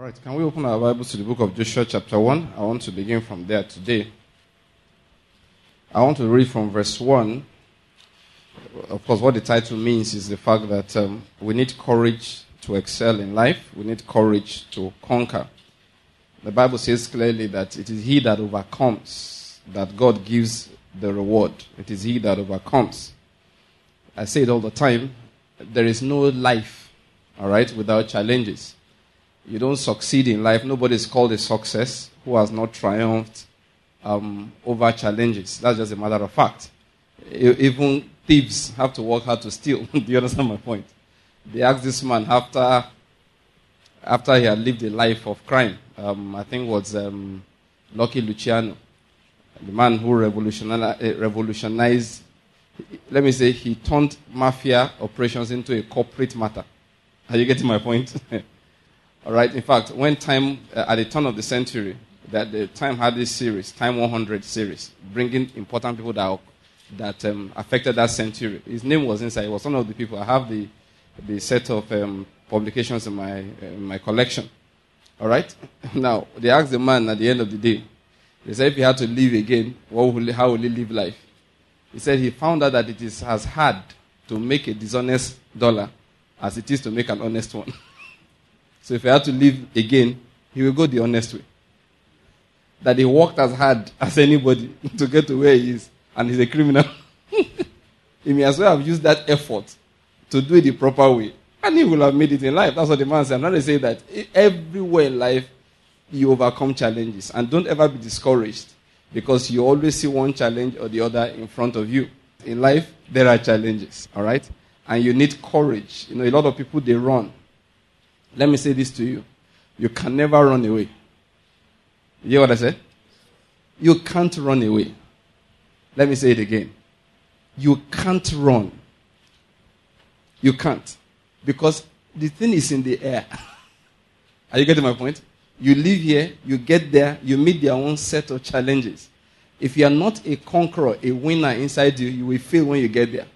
All right, can we open our Bibles to the book of Joshua chapter 1? I want to begin from there today. I want to read from verse 1. Of course, what the title means is the fact that we need courage to excel in life. We need courage to conquer. The Bible says clearly that it is he that overcomes that God gives the reward. It is he that overcomes. I say it all the time. There is no life, all right, without challenges. You don't succeed in life. Nobody is called a success who has not triumphed over challenges. That's just a matter of fact. Even thieves have to work hard to steal. Do you understand my point? They asked this man after he had lived a life of crime. I think it was Lucky Luciano, the man who revolutionized. Let me say he turned mafia operations into a corporate matter. Are you getting my point? All right. In fact, when Time, at the turn of the century, that the Time had this series, Time 100 series, bringing important people that affected that century. His name was inside. He was one of the people. I have the set of publications in my collection. All right. Now they asked the man at the end of the day. They said if he had to live again, how will he live life? He said he found out that it is as hard to make a dishonest dollar as it is to make an honest one. So if he had to live again, he will go the honest way. That he worked as hard as anybody to get to where he is, and he's a criminal. He may as well have used that effort to do it the proper way, and he will have made it in life. That's what the man said. I'm not to say that everywhere in life you overcome challenges, and don't ever be discouraged because you always see one challenge or the other in front of you. In life, there are challenges, all right? And you need courage. You know, a lot of people, they run. Let me say this to you. You can never run away. You hear what I said? You can't run away. Let me say it again. You can't run. You can't. Because the thing is in the air. Are you getting my point? You live here, you get there, you meet their own set of challenges. If you are not a conqueror, a winner inside you, you will fail when you get there.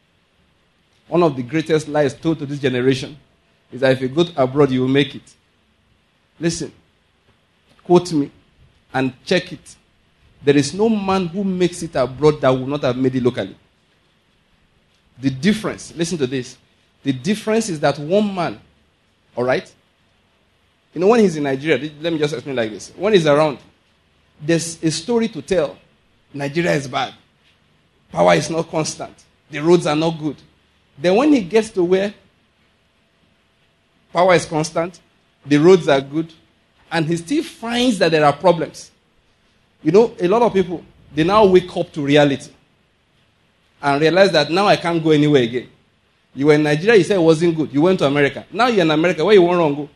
One of the greatest lies told to this generation is that if you go abroad, you will make it. Listen, quote me and check it. There is no man who makes it abroad that will not have made it locally. The difference, listen to this. The difference is that one man, all right? You know, when he's in Nigeria, let me just explain like this. When he's around, there's a story to tell. Nigeria is bad. Power is not constant. The roads are not good. Then when he gets to where power is constant, the roads are good, and he still finds that there are problems. You know, a lot of people, they now wake up to reality and realize that now I can't go anywhere again. You were in Nigeria, you said it wasn't good. You went to America. Now you're in America. Where you want to go?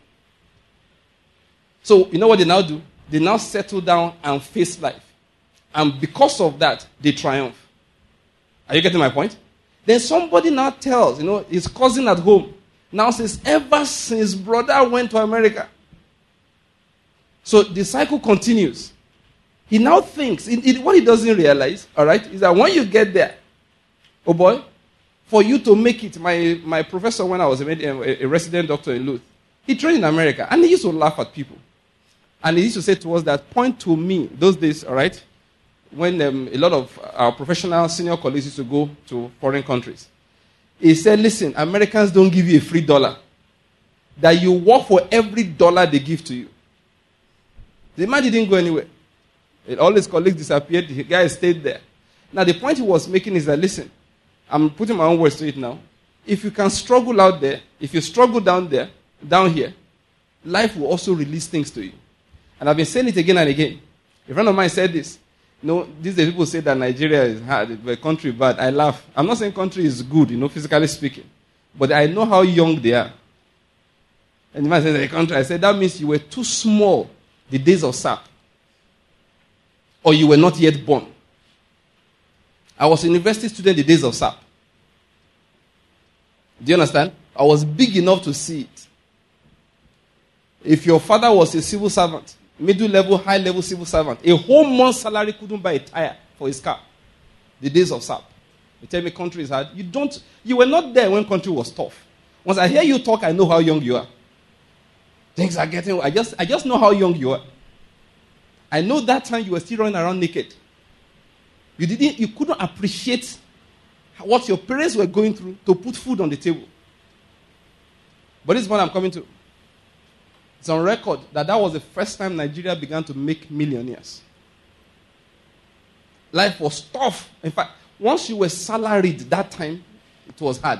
So, you know what they now do? They now settle down and face life. And because of that, they triumph. Are you getting my point? Then somebody now tells, you know, his cousin at home, now says, ever since brother went to America. So the cycle continues. He now thinks, what he doesn't realize, all right, is that when you get there, oh boy, for you to make it, my professor, when I was a resident doctor in Louth, he trained in America, and he used to laugh at people. And he used to say to us that, point to me, those days, all right, when a lot of our professional senior colleagues used to go to foreign countries. He said, listen, Americans don't give you a free dollar. That you work for every dollar they give to you. The man didn't go anywhere. All his colleagues disappeared. The guy stayed there. Now, the point he was making is that, listen, I'm putting my own words to it now. If you can struggle out there, if you struggle down here, life will also release things to you. And I've been saying it again and again. A friend of mine said this. You know, these days people say that Nigeria is hard, the country bad. I laugh. I'm not saying country is good, you know, physically speaking. But I know how young they are. And the man says, the country, I said, that means you were too small the days of SAP. Or you were not yet born. I was a university student the days of SAP. Do you understand? I was big enough to see it. If your father was a civil servant, middle level, high level civil servant, a whole month's salary couldn't buy a tire for his car. The days of SAP. You tell me country is hard. You were not there when country was tough. Once I hear you talk, I know how young you are. Things are getting. I just know how young you are. I know that time you were still running around naked. You couldn't appreciate what your parents were going through to put food on the table. But this is what I'm coming to. It's on record that was the first time Nigeria began to make millionaires. Life was tough. In fact, once you were salaried that time, it was hard.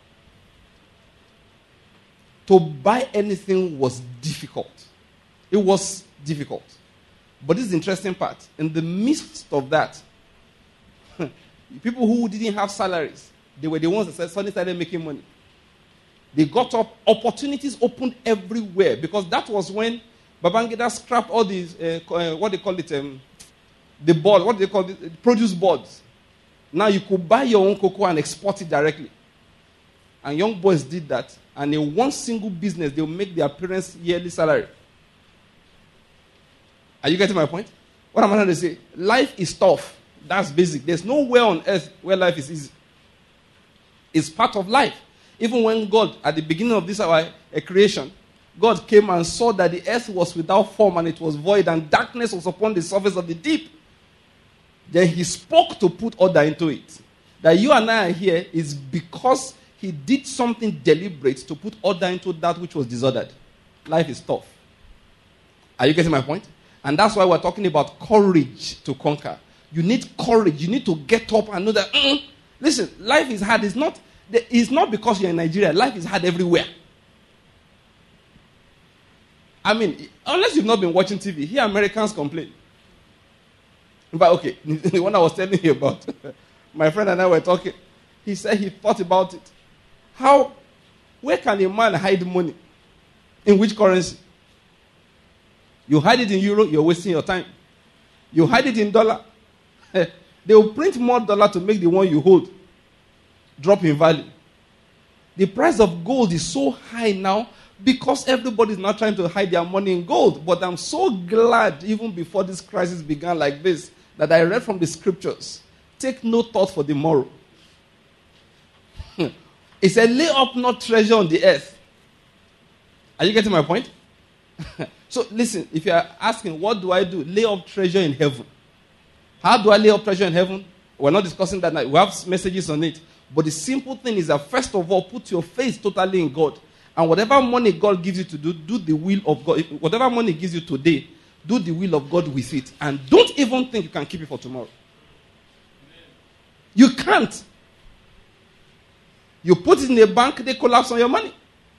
To buy anything was difficult. It was difficult. But this is the interesting part. In the midst of that, people who didn't have salaries, they were the ones that suddenly started making money. They got up, opportunities opened everywhere, because that was when Babangida scrapped all these, what they call it, the board, what do they call it, produce boards. Now you could buy your own cocoa and export it directly. And young boys did that. And in one single business, they'll make their parents' yearly salary. Are you getting my point? What am I trying to say? Life is tough. That's basic. There's nowhere on earth where life is easy. It's part of life. Even when God, at the beginning of this our creation, God came and saw that the earth was without form and it was void, and darkness was upon the surface of the deep. Then he spoke to put order into it. That you and I are here is because he did something deliberate to put order into that which was disordered. Life is tough. Are you getting my point? And that's why we're talking about courage to conquer. You need courage. You need to get up and know that, listen, life is hard. It's not because you're in Nigeria. Life is hard everywhere. I mean, unless you've not been watching TV, here Americans complain. But okay, the one I was telling you about, my friend and I were talking. He said he thought about it. Where can a man hide money? In which currency? You hide it in euro, you're wasting your time. You hide it in dollar. They will print more dollar to make the one you hold drop in value. The price of gold is so high now because everybody's now trying to hide their money in gold. But I'm so glad, even before this crisis began like this, that I read from the scriptures. Take no thought for the morrow. It said, lay up not treasure on the earth. Are you getting my point? So listen, if you are asking, what do I do? Lay up treasure in heaven. How do I lay up treasure in heaven? We're not discussing that now. We have messages on it. But the simple thing is that first of all, put your faith totally in God. And whatever money God gives you to do the will of God. Whatever money gives you today, do the will of God with it. And don't even think you can keep it for tomorrow. You can't. You put it in a bank, they collapse on your money.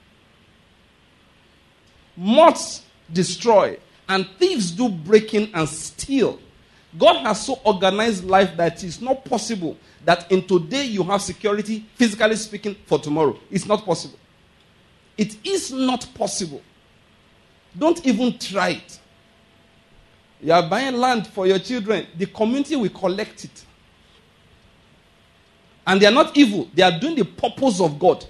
Moths destroy, and thieves do break in and steal. God has so organized life that it's not possible that in today you have security, physically speaking, for tomorrow. It's not possible. It is not possible. Don't even try it. You are buying land for your children. The community will collect it. And they are not evil. They are doing the purpose of God.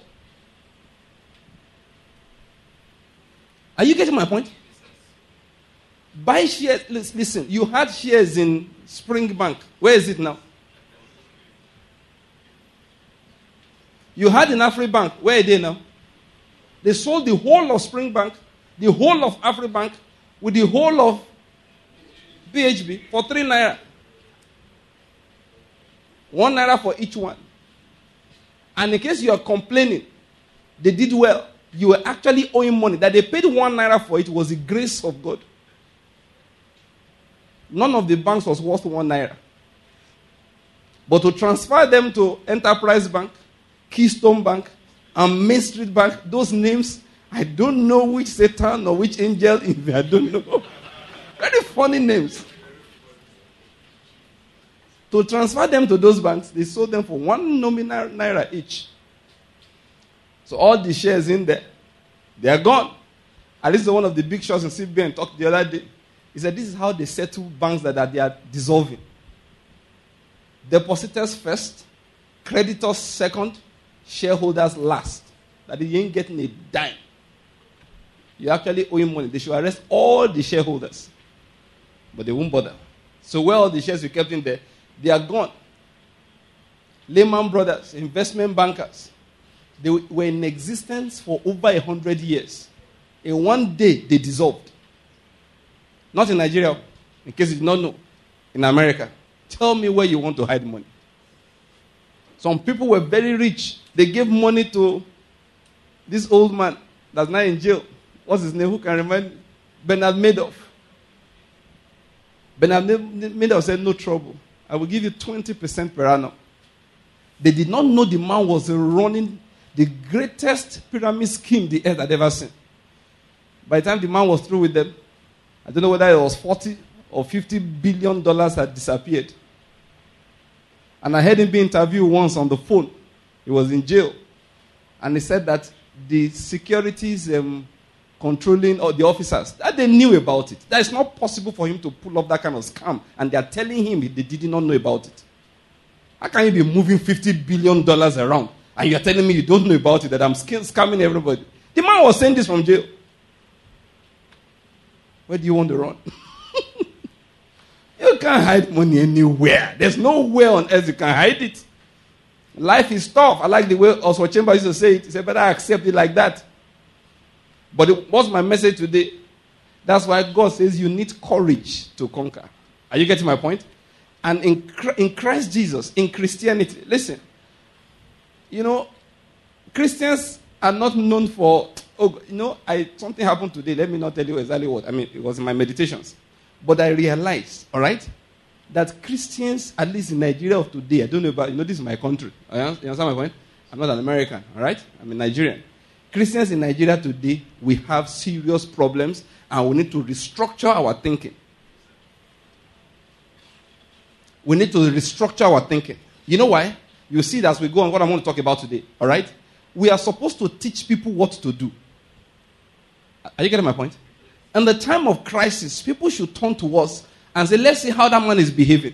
Are you getting my point? Buy shares. Listen, you had shares in Springbank. Where is it now? You had in Afribank. Where are they now? They sold the whole of Springbank, the whole of Afribank, with the whole of BHB for 3 naira. 1 naira for each one. And in case you are complaining, they did well. You were actually owing money. That they paid 1 naira for it was the grace of God. None of the banks was worth 1 naira. But to transfer them to Enterprise Bank, Keystone Bank, and Main Street Bank, those names, I don't know which Satan or which angel, I don't know. Very funny names. To transfer them to those banks, they sold them for 1 nominal naira each. So all the shares in there, they are gone. At least one of the big shots in CBN talked the other day. He said, this is how they settle banks that they are dissolving. Depositors first, creditors second, shareholders last. That you ain't getting a dime. You're actually owing money. They should arrest all the shareholders. But they won't bother. So where all the shares you kept in there, they are gone. Lehman Brothers, investment bankers, they were in existence for over 100 years. In one day, they dissolved. Not in Nigeria, in case you did not know. In America. Tell me where you want to hide money. Some people were very rich. They gave money to this old man that's now in jail. What's his name? Who can remind me? Bernard Madoff. Bernard Madoff said, no trouble. I will give you 20% per annum. They did not know the man was running the greatest pyramid scheme the earth had ever seen. By the time the man was through with them, I don't know whether it was 40 or $50 billion had disappeared. And I heard him be interviewed once on the phone. He was in jail. And he said that the securities controlling or the officers, that they knew about it. That it's not possible for him to pull off that kind of scam. And they are telling him they did not know about it. How can you be moving $50 billion around? And you're telling me you don't know about it, that I'm scamming everybody. The man was saying this from jail. Where do you want to run? You can't hide money anywhere. There's nowhere on earth you can hide it. Life is tough. I like the way Oswald Chambers used to say it. He said, better accept it like that. But what's my message today? That's why God says you need courage to conquer. Are you getting my point? And in Christ Jesus, in Christianity, listen, Christians are not known for, something happened today. Let me not tell you exactly what. It was in my meditations. But I realized, all right, that Christians, at least in Nigeria of today, I don't know about, this is my country. You understand my point? I'm not an American, all right? I'm a Nigerian. Christians in Nigeria today, we have serious problems and we need to restructure our thinking. We need to restructure our thinking. You know why? You see that as we go on what I want to talk about today, all right? We are supposed to teach people what to do. Are you getting my point? In the time of crisis, people should turn to us and say, let's see how that man is behaving.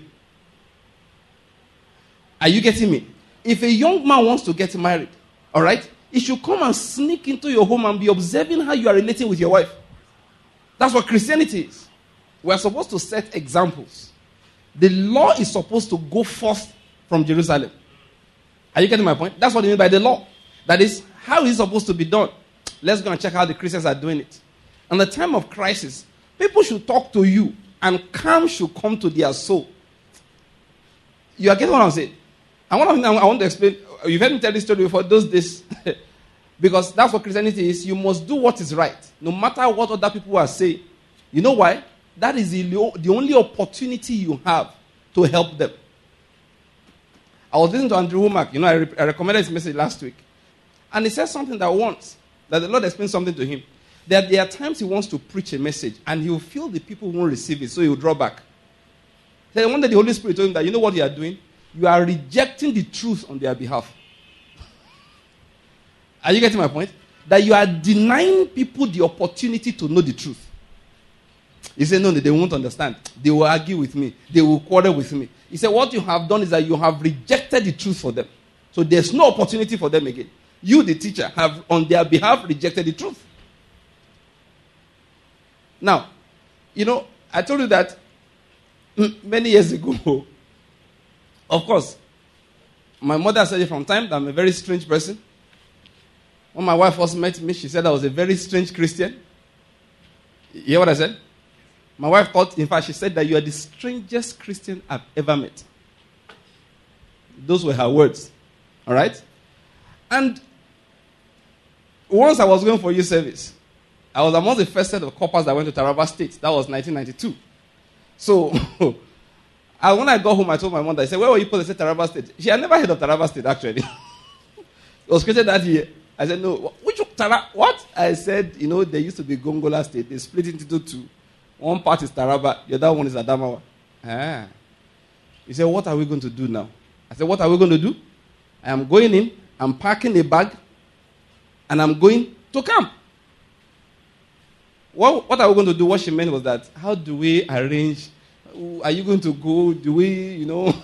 Are you getting me? If a young man wants to get married, all right, he should come and sneak into your home and be observing how you are relating with your wife. That's what Christianity is. We are supposed to set examples. The law is supposed to go forth from Jerusalem. Are you getting my point? That's what I mean by the law. That is, how is it supposed to be done? Let's go and check how the Christians are doing it. In the time of crisis, people should talk to you and calm should come to their soul. You are getting what I'm saying? And one of the things I want to explain, you've heard me tell this story before, those days, because that's what Christianity is. You must do what is right, no matter what other people are saying. You know why? That is the only opportunity you have to help them. I was listening to Andrew Womack. I recommended his message last week. And he said something that the Lord explained something to him. That there are times he wants to preach a message and he will feel the people won't receive it, so he will draw back. Then one day the Holy Spirit told him that, you know what you are doing? You are rejecting the truth on their behalf. Are you getting my point? That you are denying people the opportunity to know the truth. He said, no, they won't understand. They will argue with me. They will quarrel with me. He said, what you have done is that you have rejected the truth for them. So there's no opportunity for them again. You, the teacher, have on their behalf rejected the truth. Now, I told you that many years ago, of course, my mother said it from time that I'm a very strange person. When my wife first met me, she said I was a very strange Christian. You hear what I said? My wife thought, in fact, she said that you are the strangest Christian I've ever met. Those were her words. All right? And once I was going for youth service, I was among the first set of coppers that went to Taraba State. That was 1992. So, when I got home, I told my mother, I said, where were you supposed to say Taraba State? She had never heard of Taraba State, actually. It was created that year. I said, no. What? I said, there used to be Gongola State. They split it into two. One part is Taraba. The other one is Adamawa. He said, what are we going to do now? I said, what are we going to do? I am going in. I'm packing a bag. And I'm going to camp. What are we going to do? What she meant was that, how do we arrange? Are you going to go? Do we,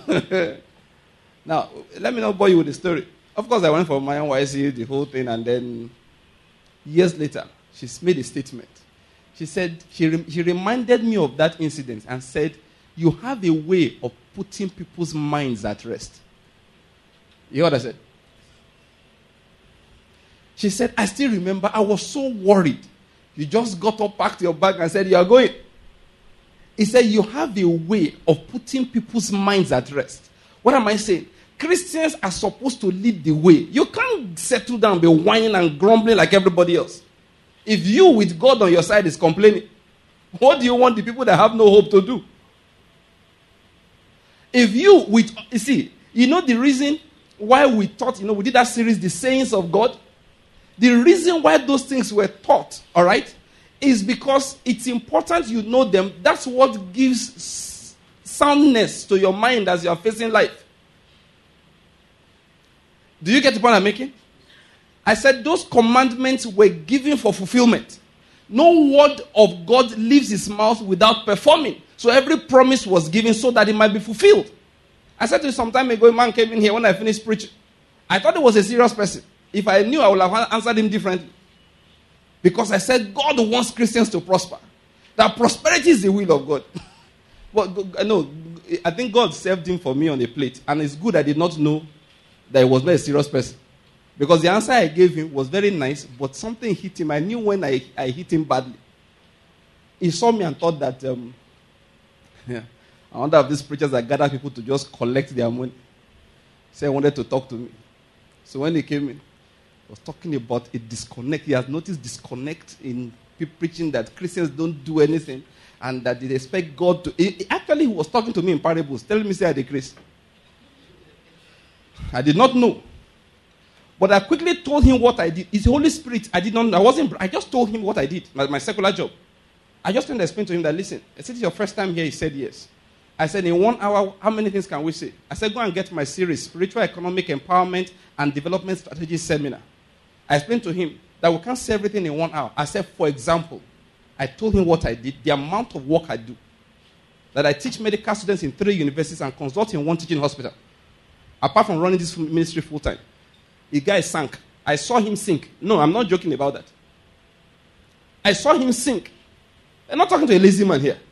Now, let me not bore you with the story. Of course, I went for my NYC, the whole thing, and then years later, she made a statement. She said, she reminded me of that incident and said, you have a way of putting people's minds at rest. You hear what I said? She said, I still remember, I was so worried You just got up, packed your bag, and said, you are going. He said, you have a way of putting people's minds at rest. What am I saying? Christians are supposed to lead the way. You can't settle down, be whining and grumbling like everybody else. If you with God on your side is complaining, what do you want the people that have no hope to do? If you see, you know the reason why we taught, we did that series, The Sayings of God? The reason why those things were taught, all right, is because it's important you know them. That's what gives soundness to your mind as you are facing life. Do you get the point I'm making? I said those commandments were given for fulfillment. No word of God leaves his mouth without performing. So every promise was given so that it might be fulfilled. I said to you some time ago, a man came in here when I finished preaching. I thought he was a serious person. If I knew, I would have answered him differently. Because I said God wants Christians to prosper. That prosperity is the will of God. But no, I think God served him for me on a plate. And it's good I did not know that he was not a serious person. Because the answer I gave him was very nice, but something hit him. I knew when I hit him badly. He saw me and thought that, I wonder if these preachers that gather people to just collect their money. So he wanted to talk to me. So when he came in, he was talking about a disconnect. He has noticed disconnect in preaching that Christians don't do anything and that they expect God to. Actually, he was talking to me in parables, telling me, say, I decrease. I did not know. But I quickly told him what I did. It's the Holy Spirit. I did not know. I just told him what I did, my secular job. I just went to explain to him that, listen, I said, it's your first time here. He said, yes. I said, in 1 hour, how many things can we say? I said, go and get my series, Spiritual Economic Empowerment and Development Strategy Seminar. I explained to him that we can't say everything in 1 hour. I said, for example, I told him what I did, the amount of work I do. That I teach medical students in 3 universities and consult in 1 teaching hospital. Apart from running this ministry full time. The guy sank. I saw him sink. No, I'm not joking about that. I saw him sink. I'm not talking to a lazy man here.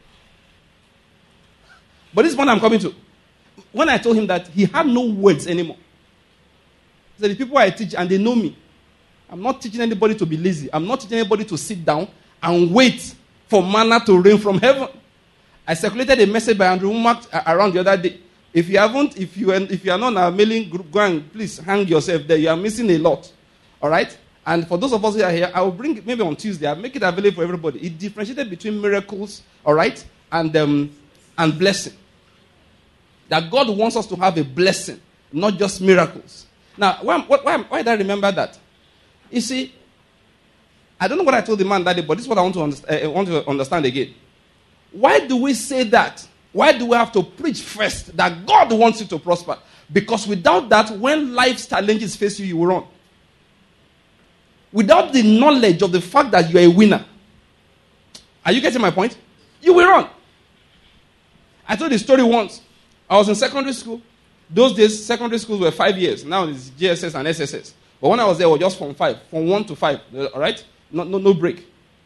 But this is what I'm coming to. When I told him that, he had no words anymore. He said, the people I teach, and they know me. I'm not teaching anybody to be lazy. I'm not teaching anybody to sit down and wait for manna to rain from heaven. I circulated a message by Andrew Womack around the other day. If you are not in our mailing group, go and please hang yourself there. You are missing a lot. All right? And for those of us who are here, I will bring it maybe on Tuesday. I'll make it available for everybody. It differentiated between miracles, all right, and blessing. That God wants us to have a blessing, not just miracles. Now, why did I remember that? You see, I don't know what I told the man that day, but this is what I want to understand again. Why do we say that? Why do we have to preach first that God wants you to prosper? Because without that, when life's challenges face you, you will run. Without the knowledge of the fact that you are a winner, are you getting my point? You will run. I told the story once. I was in secondary school. Those days, secondary schools were 5 years. Now it's GSS and SSS. But when I was there, it was just from 1 to 5. All right? No break.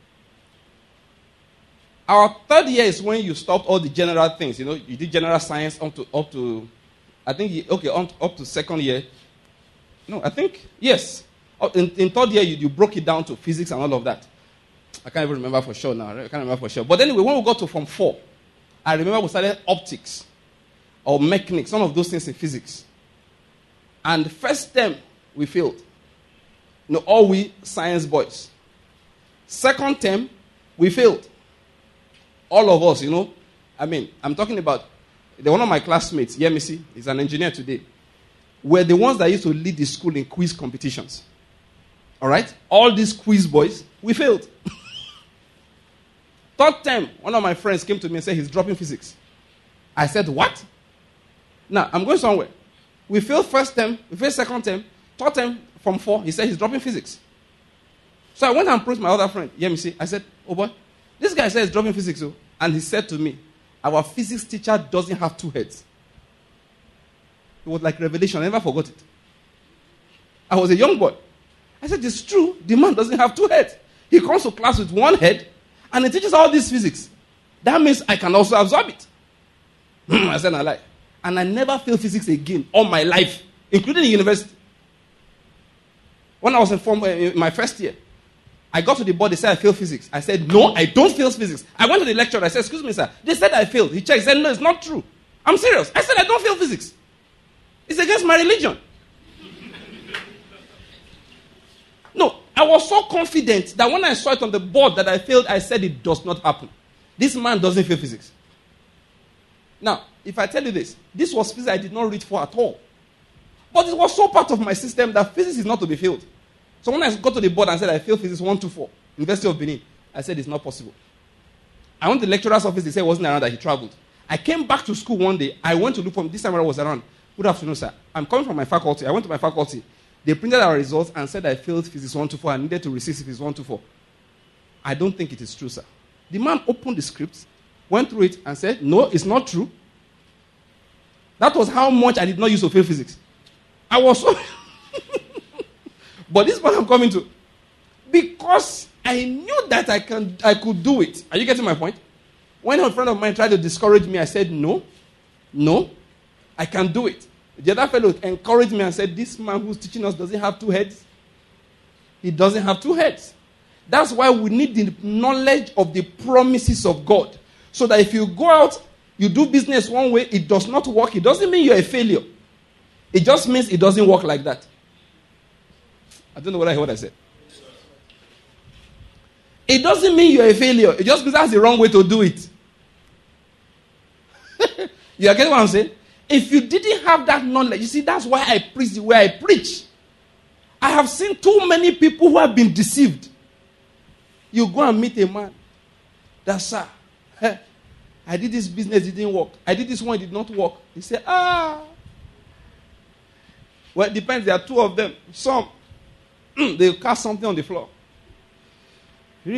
Our 3rd year is when you stopped all the general things. You did general science up to up to 2nd year. No, I think, yes. In 3rd year, you broke it down to physics and all of that. I can't even remember for sure now. I can't remember for sure. But anyway, when we got to Form 4, I remember we started optics or mechanics, some of those things in physics. And the first term, we failed. All we science boys. 2nd term, we failed. All of us, I'm talking about one of my classmates, Yemisi, he's an engineer today, were the ones that used to lead the school in quiz competitions. All right? All these quiz boys, we failed. 3rd term, one of my friends came to me and said he's dropping physics. I said, what? Now, I'm going somewhere. We failed 1st term, we failed 2nd term, 3rd term from 4, he said he's dropping physics. So I went and approached my other friend, Yemisi. I said, oh boy, this guy says he's dropping physics. And he said to me, our physics teacher doesn't have 2 heads. It was like revelation. I never forgot it. I was a young boy. I said, it's true. The man doesn't have 2 heads. He comes to class with 1 head and he teaches all this physics. That means I can also absorb it. I said, I lie. And I never failed physics again all my life, including in university. When I was in my 1st year, I got to the board, they said I failed physics. I said, no, I don't fail physics. I went to the lecturer, I said, excuse me, sir. They said I failed. He checked, he said, no, it's not true. I'm serious. I said, I don't fail physics. It's against my religion. No, I was so confident that when I saw it on the board that I failed, I said it does not happen. This man doesn't fail physics. Now, if I tell you this was physics I did not read for at all. But it was so part of my system that physics is not to be failed. So when I got to the board and said I failed physics 124, University of Benin, I said it's not possible. I went to the lecturer's office, they said he wasn't around, that he traveled. I came back to school one day, I went to look for him, this time when I was around. Good afternoon, sir. I'm coming from my faculty. I went to my faculty. They printed our results and said I failed physics 124 and needed to receive physics 124. I don't think it is true, sir. The man opened the script, went through it and said, no, it's not true. That was how much I did not use to fail physics. I was so... But this is what I'm coming to. Because I knew that I could do it. Are you getting my point? When a friend of mine tried to discourage me, I said, no, I can do it. The other fellow encouraged me and said, this man who's teaching us doesn't have two heads. He doesn't have two heads. That's why we need the knowledge of the promises of God. So that if you go out, you do business one way, it does not work. It doesn't mean you're a failure. It just means it doesn't work like that. I don't know what I said. It doesn't mean you're a failure. It just means that's the wrong way to do it. You get what I'm saying? If you didn't have that knowledge, you see, that's why I preach the way I preach. I have seen too many people who have been deceived. You go and meet a man. That, sir, I did this business, it didn't work. I did this one, it did not work. He said, Well, it depends. There are two of them. Some, they cast something on the floor. They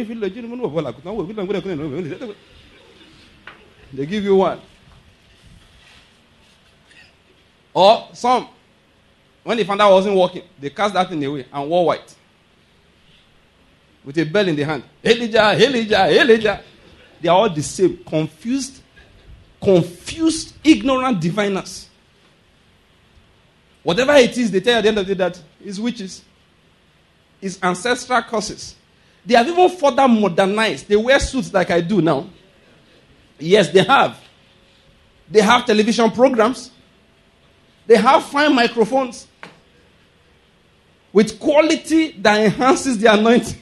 give you one. Or some, when they found out it wasn't working, they cast that thing away and wore white. With a bell in the hand. Elijah, Elijah, Elijah. They are all the same. Confused, ignorant diviners. Whatever it is, they tell you at the end of the day that it's witches. It's ancestral curses. They have even further modernized. They wear suits like I do now. Yes, they have. They have television programs. They have fine microphones with quality that enhances the anointing.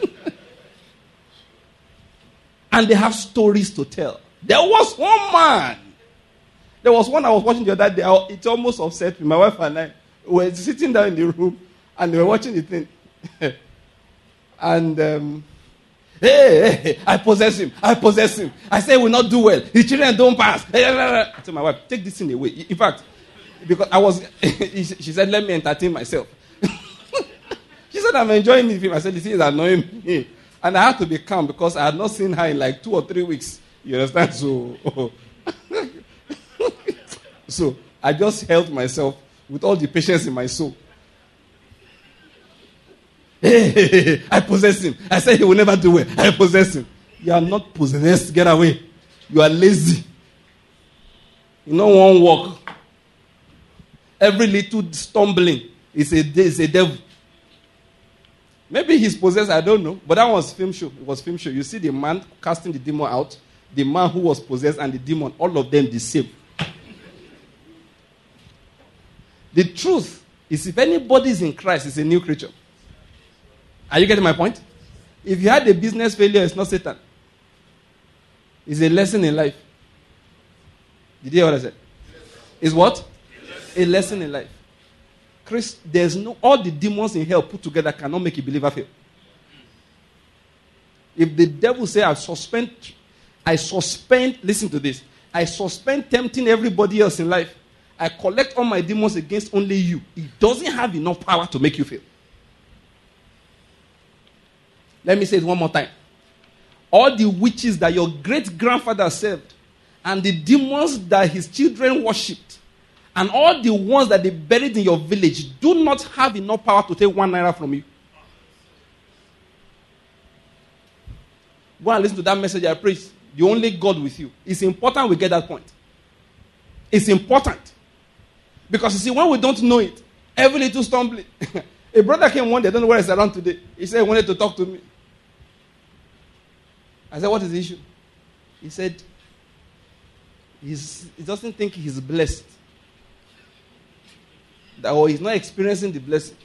And they have stories to tell. There was one man. There was one I was watching the other day. It almost upset me. My wife and I were sitting down in the room and they were watching the thing. And, hey, I possess him. I say he will not do well. His children don't pass. I told my wife, take this thing away. In fact, because she said, let me entertain myself. She said, I'm enjoying the film. I said, this is annoying me. And I had to be calm because I had not seen her in like 2 or 3 weeks. You understand? So I just held myself with all the patience in my soul. Hey, I possess him. I said he will never do well. I possess him. You are not possessed. Get away. You are lazy. You don't want to walk. Every little stumbling is a devil. Maybe he's possessed, I don't know. But that was film show. It was film show. You see the man casting the demon out, the man who was possessed and the demon, all of them the same. The truth is if anybody is in Christ, it's a new creature. Are you getting my point? If you had a business failure, it's not Satan. It's a lesson in life. Did you hear what I said? It's what? A lesson in life. Chris, all the demons in hell put together cannot make a believer fail. If the devil say, listen to this, I suspend tempting everybody else in life, I collect all my demons against only you, it doesn't have enough power to make you fail. Let me say it one more time. All the witches that your great-grandfather served, and the demons that his children worshipped, and all the ones that they buried in your village do not have enough power to take 1 naira from you. Go and listen to that message I preached. The only God with you. It's important we get that point. It's important. Because you see, when we don't know it, every little stumbling. A brother came one day, I don't know where he's around today. He said he wanted to talk to me. I said, what is the issue? He said, he doesn't think he's blessed. Or he's not experiencing the blessing.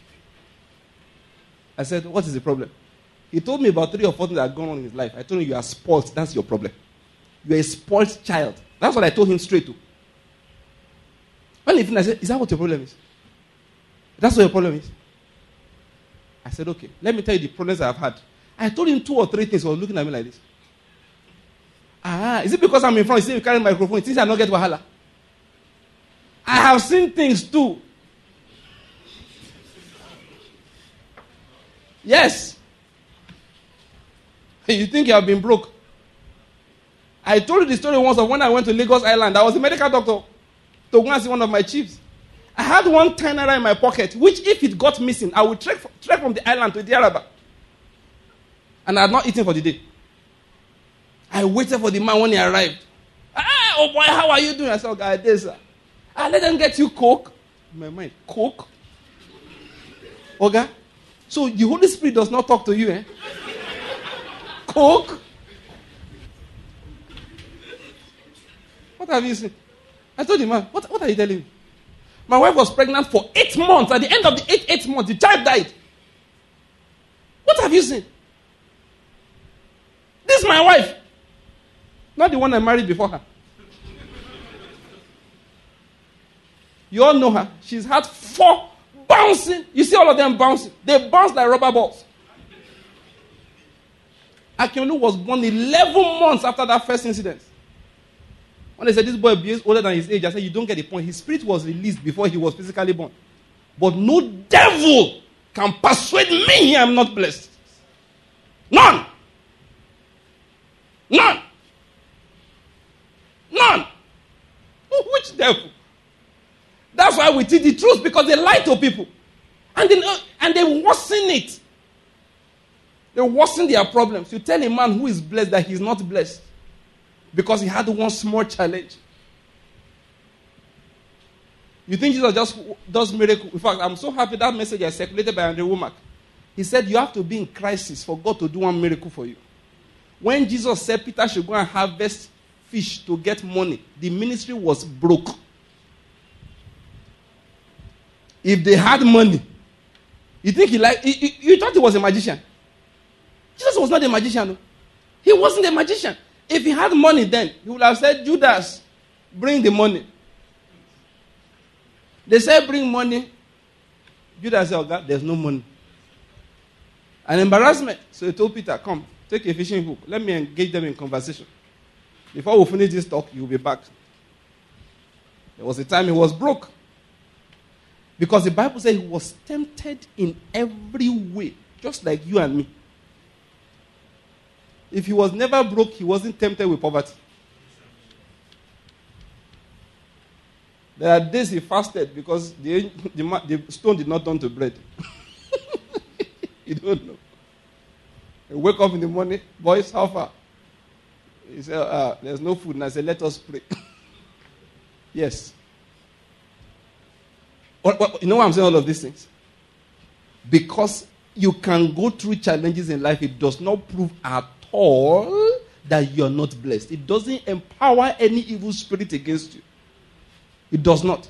I said, what is the problem? He told me about 3 or 4 things that had gone on in his life. I told him, you are spoiled. That's your problem. You are a spoiled child. That's what I told him straight to. When he finished, I said, is that what your problem is? That's what your problem is? I said, okay, let me tell you the problems I've had. I told him 2 or 3 things. He was looking at me like this. Is it because I'm in front? You see me carrying the microphone? Since I don't get wahala. I have seen things too. Yes. You think you have been broke? I told you the story once of when I went to Lagos Island. I was a medical doctor to go and see one of my chiefs. I had 1 naira in my pocket, which if it got missing, I would trek from the island to the Araba. And I had not eaten for the day. I waited for the man when he arrived. Oh boy, how are you doing? I said, okay, this, sir. Let them get you Coke. In my mind, Coke? Okay? So the Holy Spirit does not talk to you, eh? Coke? What have you seen? I told him, man, what are you telling me? My wife was pregnant for 8 months. At the end of the 8th month, the child died. What have you seen? This is my wife. Not the one I married before her. You all know her. She's had 4 bouncing. You see all of them bouncing. They bounce like rubber balls. Akinolu was born 11 months after that first incident. When they said this boy is older than his age, I said, you don't get the point. His spirit was released before he was physically born. But no devil can persuade me I'm not blessed. None. None. None. Which devil? That's why we teach the truth, because they lie to people. And they worsen it. They worsen their problems. You tell a man who is blessed that he's not blessed because he had one small challenge. You think Jesus just does miracle? In fact, I'm so happy that message is circulated by Andrew Womack. He said you have to be in crisis for God to do one miracle for you. When Jesus said Peter should go and harvest fish to get money, the ministry was broke. If they had money, you think you thought he was a magician? Jesus was not a magician. No? He wasn't a magician. If he had money then, he would have said, Judas, bring the money. They said, bring money. Judas said, oh God, there's no money. An embarrassment. So he told Peter, come, take a fishing hook. Let me engage them in conversation. Before we finish this talk, you'll be back. There was a time he was broke. Because the Bible says he was tempted in every way, just like you and me. If he was never broke, he wasn't tempted with poverty. There are days he fasted because the stone did not turn to bread. You don't know. He wake up in the morning, boys, how far? He said, there's no food. And I said, let us pray. Yes. You know why I'm saying all of these things? Because you can go through challenges in life. It does not prove at all that you are not blessed. It doesn't empower any evil spirit against you. It does not.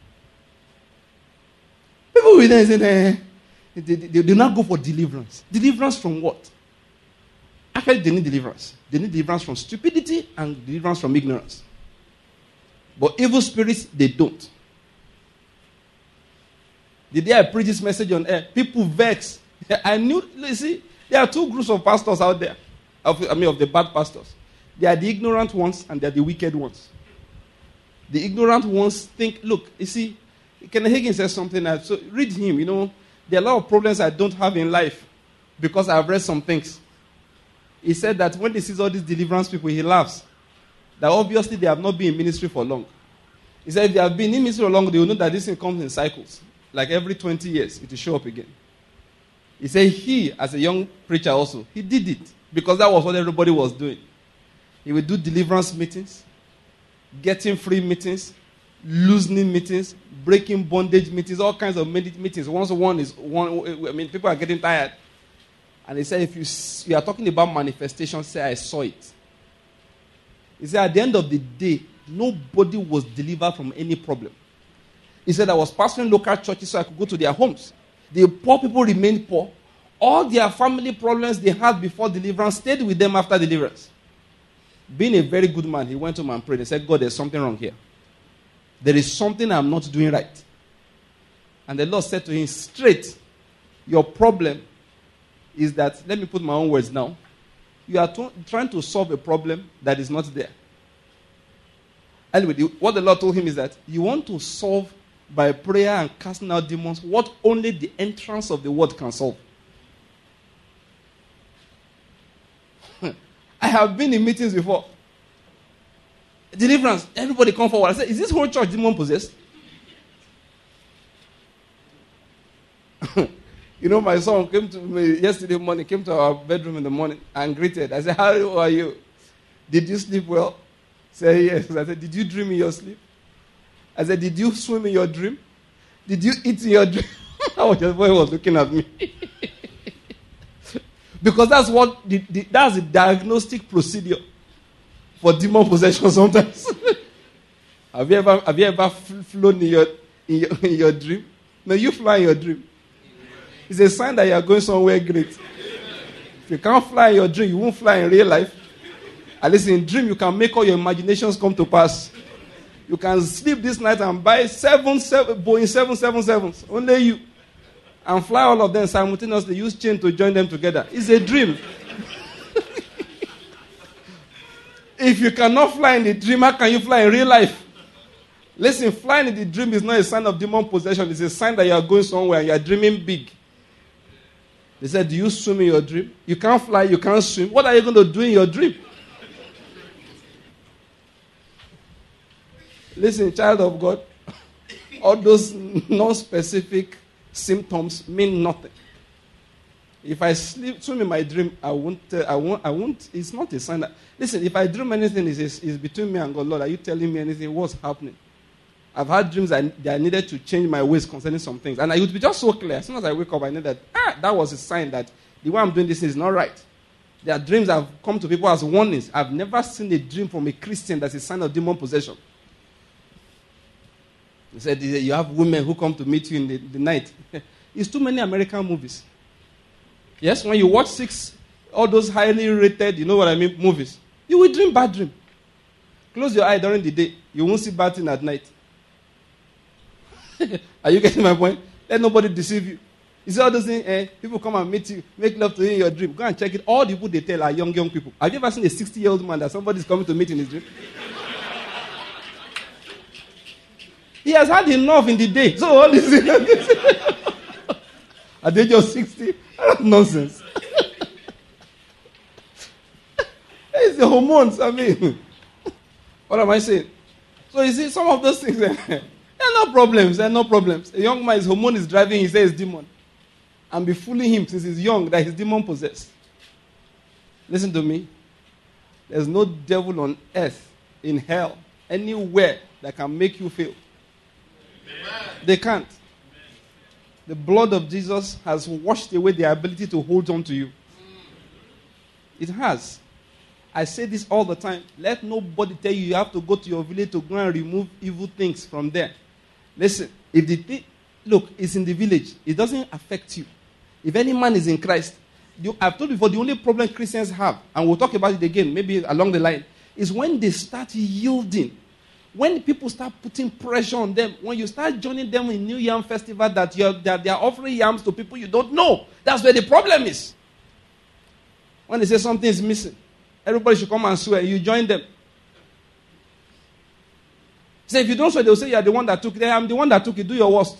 People will then say, they do not go for deliverance. Deliverance from what? Actually, they need deliverance. They need deliverance from stupidity and deliverance from ignorance. But evil spirits, they don't. The day I preached this message on air, people vex. I knew, you see, there are 2 groups of pastors out there. Of the bad pastors. They are the ignorant ones and they are the wicked ones. The ignorant ones think, look, you see, Kenneth Hagin says something else. So read him, you know. There are a lot of problems I don't have in life because I've read some things. He said that when he sees all these deliverance people, he laughs. That obviously they have not been in ministry for long. He said if they have been in ministry for long, they will know that this thing comes in cycles. Like every 20 years, it will show up again. He said he, as a young preacher also, he did it because that was what everybody was doing. He would do deliverance meetings, getting free meetings, loosening meetings, breaking bondage meetings, all kinds of meetings. Once one is one, people are getting tired. And he said, if you are talking about manifestation, say, I saw it. He said, at the end of the day, nobody was delivered from any problem. He said, I was pastoring local churches so I could go to their homes. The poor people remained poor. All their family problems they had before deliverance stayed with them after deliverance. Being a very good man, he went home and prayed and said, God, there's something wrong here. There is something I'm not doing right. And the Lord said to him, straight, your problem is that, let me put my own words now, you are trying to solve a problem that is not there. Anyway, what the Lord told him is that you want to solve by prayer and casting out demons what only the entrance of the word can solve. I have been in meetings before. Deliverance, everybody come forward. I said, is this whole church demon possessed? You know, my son came to me yesterday morning, came to our bedroom in the morning and greeted. I said, how are you? Did you sleep well? He said, yes. I said, did you dream in your sleep? I said, did you swim in your dream? Did you eat in your dream? The boy was looking at me. Because that's that's the diagnostic procedure for demon possession sometimes. Have you ever flown in your dream? No, you fly in your dream. It's a sign that you are going somewhere great. If you can't fly in your dream, you won't fly in real life. At least in dream, you can make all your imaginations come to pass. You can sleep this night and buy Boeing 777s. Only you. And fly all of them simultaneously. Use chain to join them together. It's a dream. If you cannot fly in the dream, how can you fly in real life? Listen, flying in the dream is not a sign of demon possession. It's a sign that you are going somewhere and you are dreaming big. They said, do you swim in your dream? You can't fly, you can't swim. What are you going to do in your dream? Listen, child of God, all those non-specific symptoms mean nothing. If I swim in my dream, I won't, it's not a sign that, listen, if I dream anything, it's between me and God. Lord, are you telling me anything? What's happening? I've had dreams that I needed to change my ways concerning some things. And it would be just so clear. As soon as I wake up, I know that, that was a sign that the way I'm doing this is not right. Their dreams have come to people as warnings. I've never seen a dream from a Christian that's a sign of demon possession. He said, you have women who come to meet you in the night. It's too many American movies. Yes, when you watch all those highly rated, you know what I mean, movies, you will dream bad dream. Close your eye during the day. You won't see bad thing at night. Are you getting my point? Let nobody deceive you. You see all those things, people come and meet you, make love to you in your dream. Go and check it. All the people they tell are young people. Have you ever seen a 60-year-old man that somebody is coming to meet in his dream? He has had enough in the day. So all this at the age of 60, nonsense. It's the hormones, I mean. What am I saying? So you see, some of those things, there are no problems. There are no problems. A young man, his hormone is driving, he says demon. And be fooling him since he's young that he's demon possessed. Listen to me. There's no devil on earth, in hell, anywhere that can make you fail. Amen. They can't. The blood of Jesus has washed away the ability to hold on to you. It has. I say this all the time. Let nobody tell you have to go to your village to go and remove evil things from there. Listen, if the thing, look, it's in the village. It doesn't affect you. If any man is in Christ, I've told you before, the only problem Christians have, and we'll talk about it again, maybe along the line, is when they start yielding. When people start putting pressure on them, when you start joining them in New Yam Festival that they are offering yams to people you don't know, that's where the problem is. When they say something is missing, everybody should come and swear, you join them. Say, if you don't swear, they'll say you're the one that took it. I'm the one that took it, do your worst.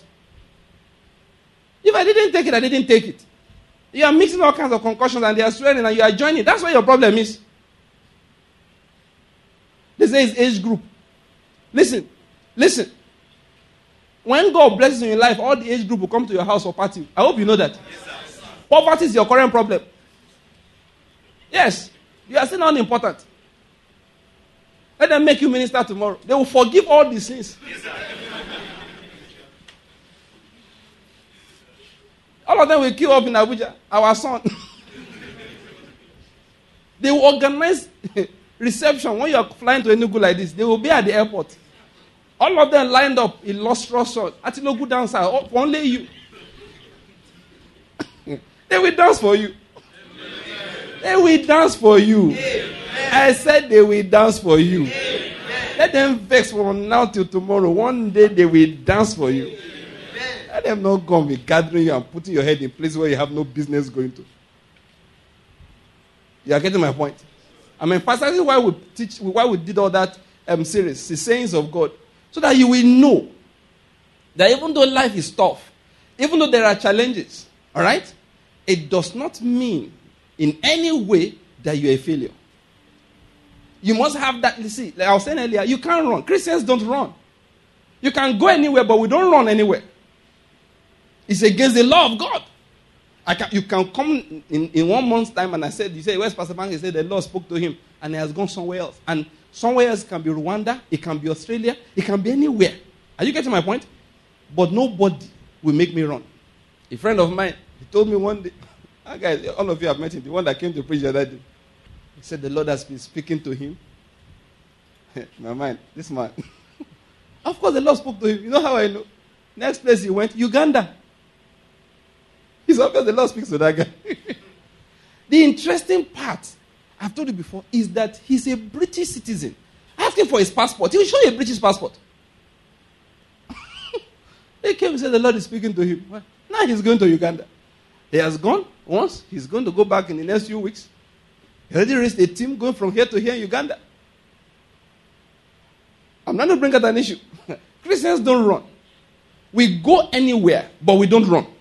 If I didn't take it, I didn't take it. You are mixing all kinds of concussions and they are swearing and you are joining. That's where your problem is. They say it's age group. Listen. When God blesses you in life, all the age group will come to your house for party. I hope you know that. Yes, poverty is your current problem. Yes. You are still not important. Let them make you minister tomorrow. They will forgive all these sins. Yes, all of them will queue up in Abuja. Our son. They will organize reception. When you are flying to Enugu like this, they will be at the airport. All of them lined up, illustrious. Atilogu dancer, only you. They will dance for you. They will dance for you. I said they will dance for you. Let them vex from now till tomorrow. One day they will dance for you. Let them not come be gathering you and putting your head in place where you have no business going to. You are getting my point? I mean, precisely why we did all that series, the sayings of God, so that you will know that even though life is tough, even though there are challenges, all right, it does not mean in any way that you're a failure. You must have that. You see, like I was saying earlier, you can't run. Christians don't run. You can go anywhere, but we don't run anywhere. It's against the law of God. You can come in 1 month's time, and you say, where's Pastor Bank? He said the Lord spoke to him, and he has gone somewhere else. And somewhere else can be Rwanda, it can be Australia, it can be anywhere. Are you getting my point? But nobody will make me run. A friend of mine, he told me one day, guys, all of you have met him, the one that came to preach the other day. He said the Lord has been speaking to him. My mind, this man. Of course, the Lord spoke to him. You know how I know? Next place he went, Uganda. It's obvious the Lord speaks to that guy. The interesting part, I've told you before, is that he's a British citizen. Ask him for his passport. He will show you a British passport. They came and said the Lord is speaking to him. Well, now he's going to Uganda. He has gone once. He's going to go back in the next few weeks. He already raised a team going from here to here in Uganda. I'm not going to bring out an issue. Christians don't run. We go anywhere, but we don't run.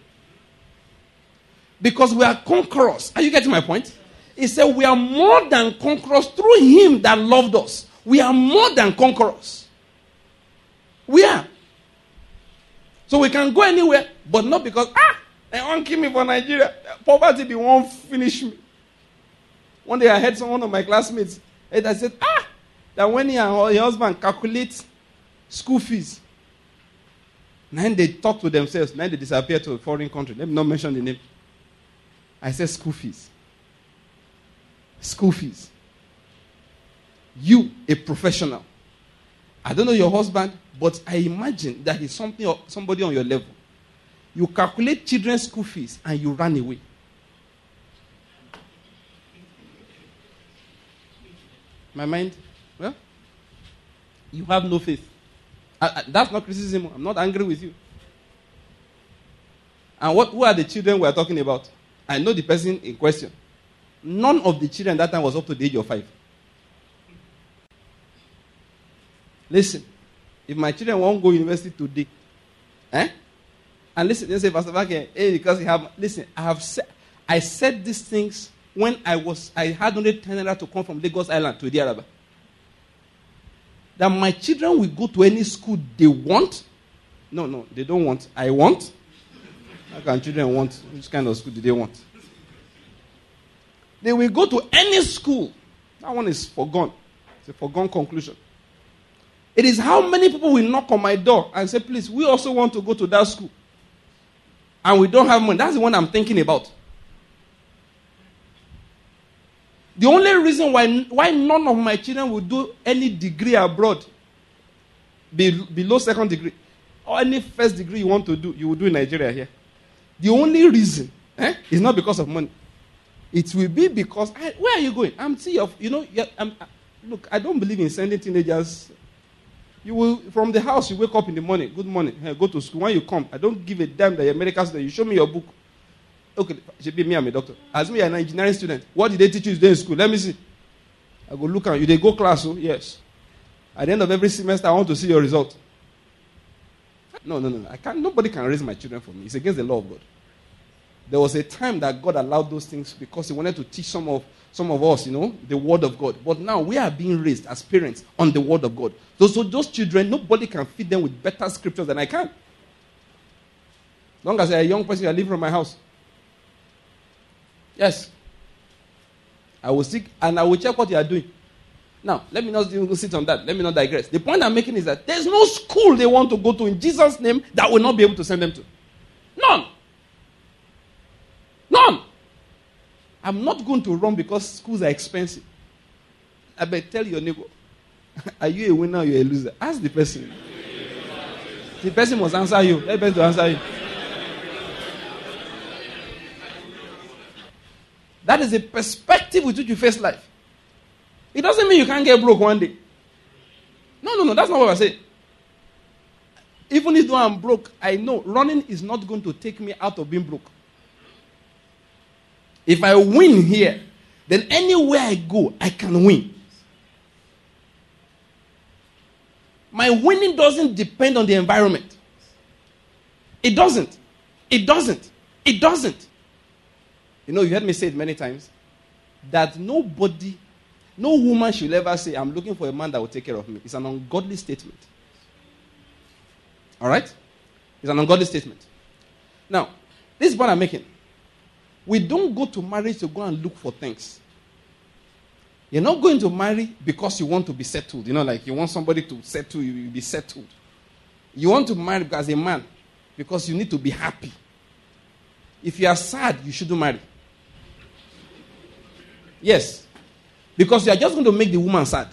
Because we are conquerors. Are you getting my point? He said we are more than conquerors through him that loved us. We are more than conquerors. We are. So we can go anywhere, but not because, they won't kill me for Nigeria. Poverty, they won't finish me. One day I heard one of my classmates, and I said, that when he and your husband calculate school fees, then they talk to themselves, then they disappear to a foreign country. Let me not mention the name. I said school fees. School fees. You, a professional. I don't know your husband, but I imagine that he's somebody on your level. You calculate children's school fees and you run away. My mind, well, you have no faith. That's not criticism. I'm not angry with you. And who are the children we are talking about? I know the person in question. None of the children that time was up to the age of 5. Listen, if my children won't go to university today, and listen, they say, Pastor Vake, because you have, listen, I said these things when I had only 10 naira to come from Lagos Island to the Araba. That my children will go to any school they want. No, they don't want. I want. How can children want? Which kind of school do they want? They will go to any school. That one is foregone. It's a foregone conclusion. It is how many people will knock on my door and say, please, we also want to go to that school. And we don't have money. That's the one I'm thinking about. The only reason why none of my children will do any degree abroad, below second degree, or any first degree you want to do, you will do in Nigeria here. The only reason is not because of money. It will be because, where are you going? Look, I don't believe in sending teenagers. You will, from the house, you wake up in the morning, good morning, go to school. When you come, I don't give a damn that you're a medical student. You show me your book. Okay, should be me, I'm a doctor. As me, an engineering student. What did they teach you in school? Let me see. I go look at you. They go class, oh? Yes. At the end of every semester, I want to see your result. No. Nobody can raise my children for me. It's against the law of God. There was a time that God allowed those things because He wanted to teach some of us, the Word of God. But now we are being raised as parents on the Word of God. So those children, nobody can feed them with better scriptures than I can. As long as you're a young person, you live from my house. Yes. I will seek and I will check what you are doing. Now, let me not even sit on that. Let me not digress. The point I'm making is that there's no school they want to go to in Jesus' name that will not be able to send them to. None. I'm not going to run because schools are expensive. I bet tell your neighbor, are you a winner or you're a loser? Ask the person. The person must answer you. Let the person to answer you. That is a perspective with which you face life. It doesn't mean you can't get broke one day. No, that's not what I say. Even if I'm broke, I know running is not going to take me out of being broke. If I win here, then anywhere I go, I can win. My winning doesn't depend on the environment. It doesn't. It doesn't. It doesn't. You know, you heard me say it many times, that nobody, no woman should ever say, I'm looking for a man that will take care of me. It's an ungodly statement. All right? It's an ungodly statement. Now, this is what I'm making. We don't go to marriage to go and look for things. You're not going to marry because you want to be settled. You know, like you want somebody to settle you, you'll be settled. You want to marry as a man because you need to be happy. If you are sad, you shouldn't marry. Yes. Because you are just going to make the woman sad.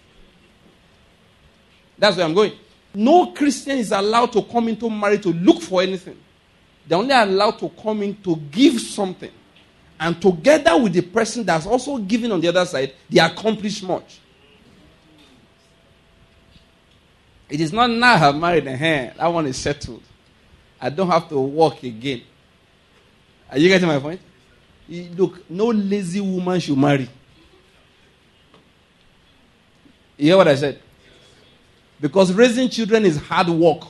That's where I'm going. No Christian is allowed to come into marriage to look for anything. They're only allowed to come in to give something. And together with the person that's also giving on the other side, they accomplish much. It is not now I have married a hand. That one is settled. I don't have to work again. Are you getting my point? Look, no lazy woman should marry. You hear what I said? Because raising children is hard work.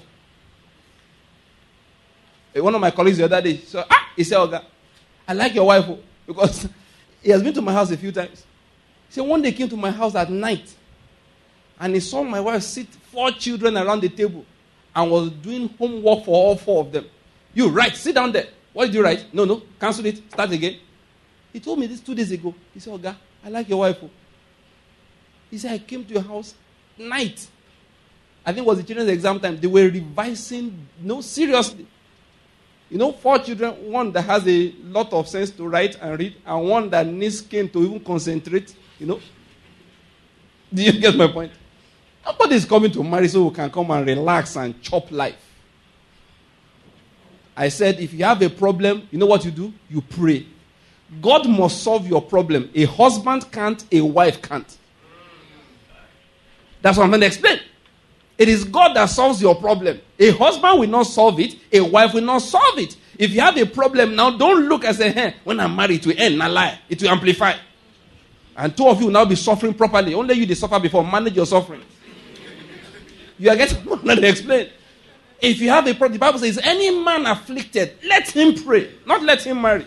One of my colleagues the other day, he said, Oga, I like your wife because he has been to my house a few times. He said, one day he came to my house at night and he saw my wife sit 4 children around the table and was doing homework for all 4 of them. You write, sit down there. What did you write? No, cancel it, start again. He told me this 2 days ago. He said, Oga, I like your wife. He said, I came to your house night. I think it was the children's exam time. They were revising, seriously. 4 children, one that has a lot of sense to write and read, and one that needs cane to even concentrate, Do you get my point? Nobody is coming to marry so we can come and relax and chop life. I said, if you have a problem, you know what you do? You pray. God must solve your problem. A husband can't, a wife can't. That's what I'm going to explain. It is God that solves your problem. A husband will not solve it. A wife will not solve it. If you have a problem now, don't look and say, hey, when I'm married, it will end. Not lie. It will amplify. And 2 of you will now be suffering properly. Only you, they suffer before. Manage your suffering. You are getting what I'm explain. If you have a problem, the Bible says, any man afflicted, let him pray. Not let him marry.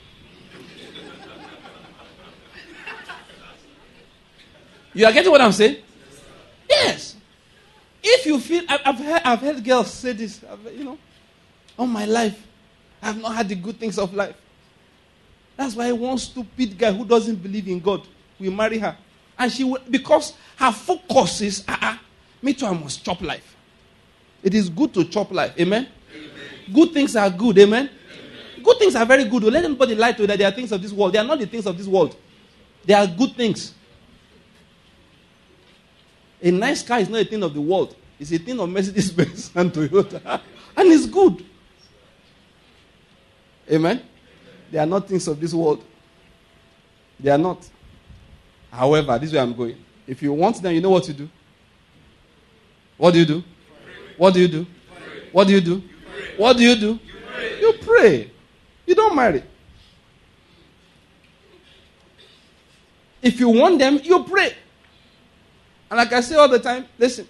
You are getting what I'm saying? Yes. If you feel, I've heard girls say this, all my life, I've not had the good things of life. That's why one stupid guy who doesn't believe in God will marry her. And she will, because her focus is, me too, I must chop life. It is good to chop life. Amen? Amen. Good things are good. Amen? Amen? Good things are very good. Don't let anybody lie to you that they are things of this world. They are not the things of this world. They are good things. A nice car is not a thing of the world. It's a thing of Mercedes-Benz and Toyota. And it's good. Amen? They are not things of this world. They are not. However, this is where I'm going. If you want them, you know what to do. What do you do? What do you do? What do you do? What do you do? You pray. You don't marry. If you want them, you pray. And like I say all the time, listen,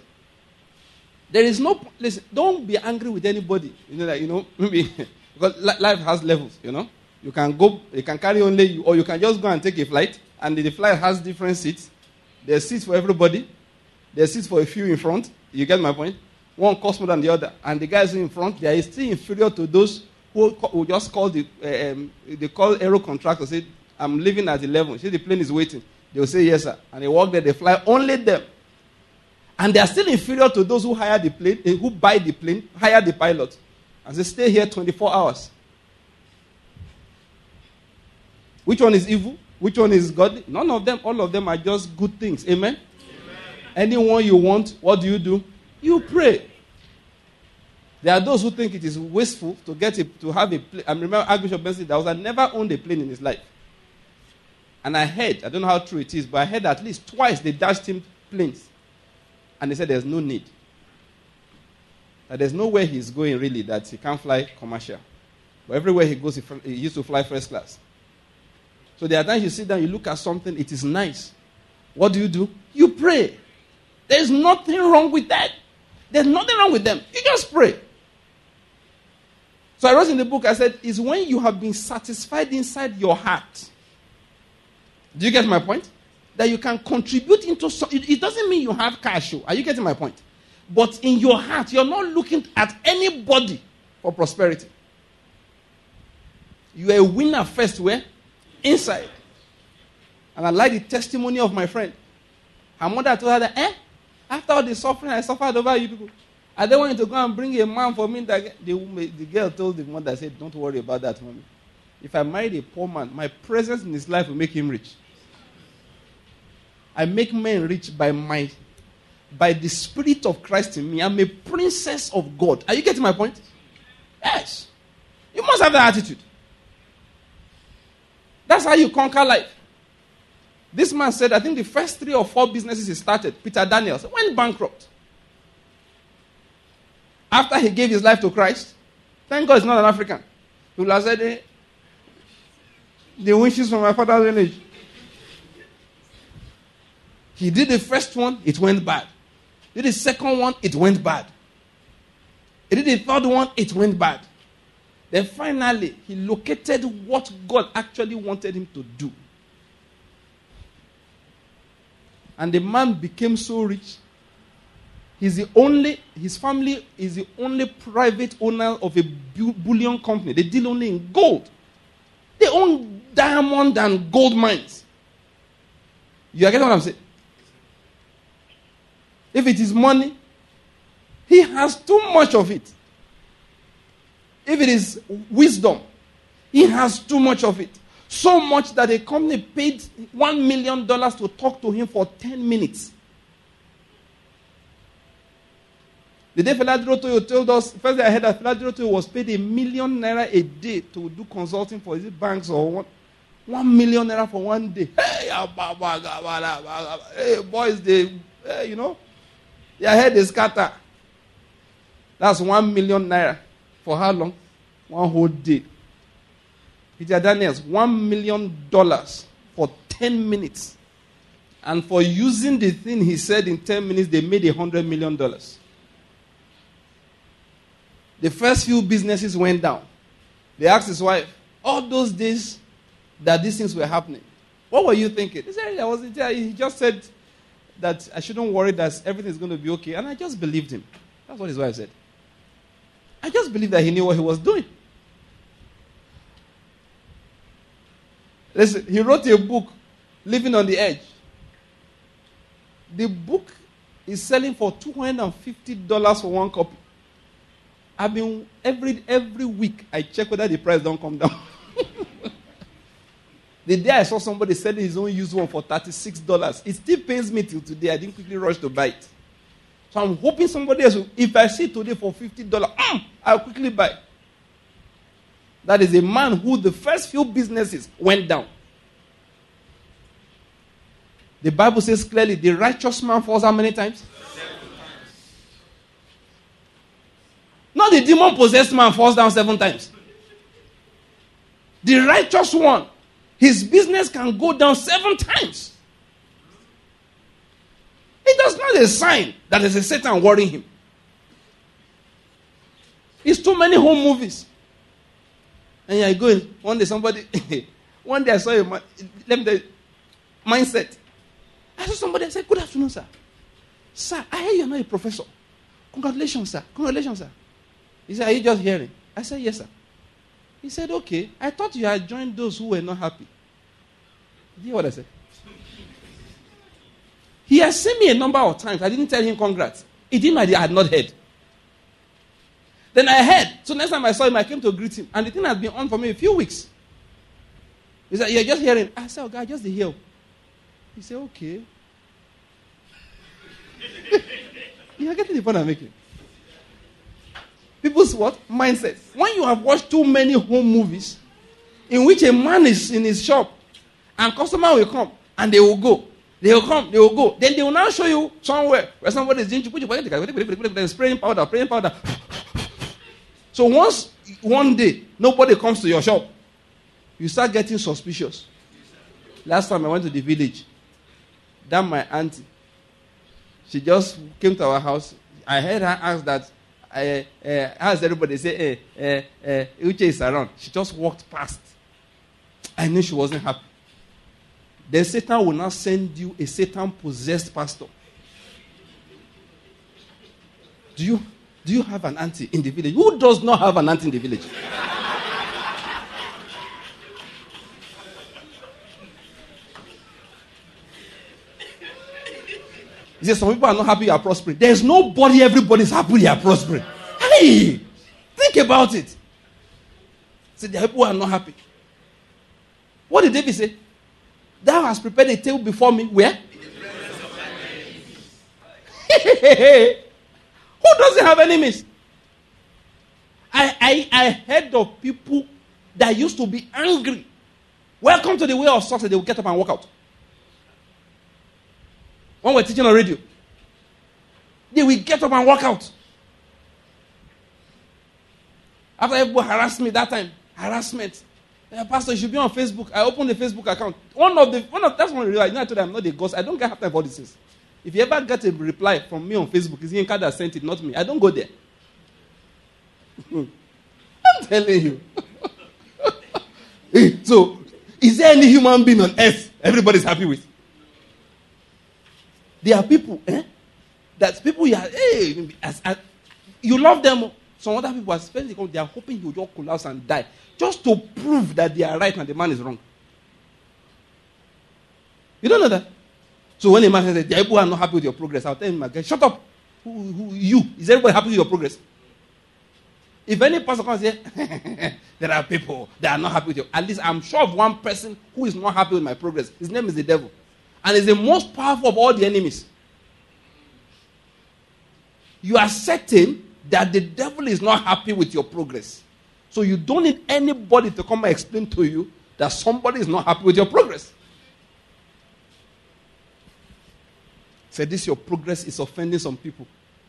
don't be angry with anybody. Maybe because life has levels, You can go, you can carry only you, or you can just go and take a flight, and the flight has different seats. There's seats for everybody. There's seats for a few in front. You get my point? One costs more than the other. And the guys in front, they are still inferior to those who just call they call aero contractor, say, I'm leaving at 11. See, the plane is waiting. They will say, yes, sir. And they walk there, they fly only them. And they are still inferior to those who hire the plane, who buy the plane, hire the pilot. And they stay here 24 hours. Which one is evil? Which one is godly? None of them. All of them are just good things. Amen? Anyone you want, what do? You pray. There are those who think it is wasteful to have a plane. I remember Archbishop Benson that had never owned a plane in his life. And I heard, I don't know how true it is, but I heard at least twice they dashed him planes. And they said there's no need. That there's nowhere he's going really that he can't fly commercial. But everywhere he goes, he used to fly first class. So there are times you sit down, you look at something, it is nice. What do? You pray. There's nothing wrong with that. There's nothing wrong with them. You just pray. So I wrote in the book, I said, it's when you have been satisfied inside your heart. Do you get my point? That you can contribute into something. It doesn't mean you have cash. Are you getting my point? But in your heart, you're not looking at anybody for prosperity. You are a winner first where? Inside. And I like the testimony of my friend. Her mother told her that, after all the suffering I suffered over you people, I don't want you to go and bring a man for me. The girl told the mother, said, don't worry about that, mommy. If I married a poor man, my presence in his life will make him rich. I make men rich by the Spirit of Christ in me. I'm a princess of God. Are you getting my point? Yes. You must have that attitude. That's how you conquer life. This man said, I think the first 3 or 4 businesses he started, Peter Daniels, went bankrupt. After he gave his life to Christ, thank God he's not an African. He would have said, the wishes from my father's village. He did the first one, it went bad. He did the second one, it went bad. He did the third one, it went bad. Then finally, he located what God actually wanted him to do. And the man became so rich. His family is the only private owner of a bullion company. They deal only in gold. They own diamond and gold mines. You are getting what I'm saying? If it is money, he has too much of it. If it is wisdom, he has too much of it. So much that a company paid $1 million to talk to him for 10 minutes. The day Philadelphia Toyo told us, first day I heard that Philadelphia Toyo was paid $1 million a day to do consulting for his banks or what? $1 million for one day. Hey, boys, their head is scatter. That's $1 million. For how long? One whole day. Peter Daniels, $1 million for 10 minutes. And for using the thing he said in 10 minutes, they made $100 million. The first few businesses went down. They asked his wife, all those days that these things were happening, what were you thinking? He said, he just said that I shouldn't worry, that everything is going to be okay. And I just believed him. That's what his wife said. I just believed that he knew what he was doing. Listen, he wrote a book, Living on the Edge. The book is selling for $250 for one copy. I've been every week I check whether the price don't come down. The day I saw somebody selling his own used one for $36, it still pains me till today. I didn't quickly rush to buy it. So I'm hoping somebody else will, if I see it today for $50, I'll quickly buy. That is a man who the first few businesses went down. The Bible says clearly, the righteous man falls how many times? 7 times. Not the demon-possessed man falls down 7 times. The righteous one, his business can go down 7 times. It does not a sign that there's a Satan worrying him. It's too many home movies. And you're going, one day I saw a man, let me tell you, mindset. I saw somebody, I said, good afternoon, sir. Sir, I hear you're not a professor. Congratulations, sir. Congratulations, sir. He said, are you just hearing? I said, yes, sir. He said, okay. I thought you had joined those who were not happy. Did you hear what I said? He has seen me a number of times. I didn't tell him congrats. He didn't know I had not heard. Then I heard. So next time I saw him, I came to greet him. And the thing has been on for me a few weeks. He said, you're just hearing. I said, oh, God, just the hear. He said, okay. You're getting the point I'm making. People's what? Mindset. When you have watched too many home movies in which a man is in his shop and customer will come and they will go. They will come, they will go. Then they will now show you somewhere where somebody is then spraying powder. So once one day nobody comes to your shop, you start getting suspicious. Last time I went to the village, that my auntie, she just came to our house. I heard her ask that, as everybody say, Uche is around. She just walked past. I knew she wasn't happy. Then Satan will now send you a Satan-possessed pastor. Do you have an auntie in the village? Who does not have an auntie in the village? He says, some people are not happy you are prospering. There's nobody, everybody's happy you are prospering. Hey, think about it. See, the people are not happy. What did David say? Thou hast prepared a table before me. Where? Who doesn't have enemies? I heard of people that used to be angry. Welcome to the way of success. They will get up and walk out. When we're teaching on radio, they will get up and walk out. After everybody harassed me that time, harassment. Pastor, you should be on Facebook. I opened the Facebook account. That's one real. I told them I'm not the ghost. I don't get half time for these things. If you ever get a reply from me on Facebook, it's Yinka that sent it, not me. I don't go there. I'm telling you. So, is there any human being on earth everybody's happy with? There are people, that people you are, you love them. Some other people, especially they are hoping you just collapse and die, just to prove that they are right and the man is wrong. You don't know that? So when a man says, the people are not happy with your progress, I'll tell him, okay, shut up. Who you? Is everybody happy with your progress? If any person comes here, there are people that are not happy with you. At least I'm sure of one person who is not happy with my progress. His name is the devil. And is the most powerful of all the enemies. You are certain that the devil is not happy with your progress. So you don't need anybody to come and explain to you that somebody is not happy with your progress. Say this, your progress is offending some people.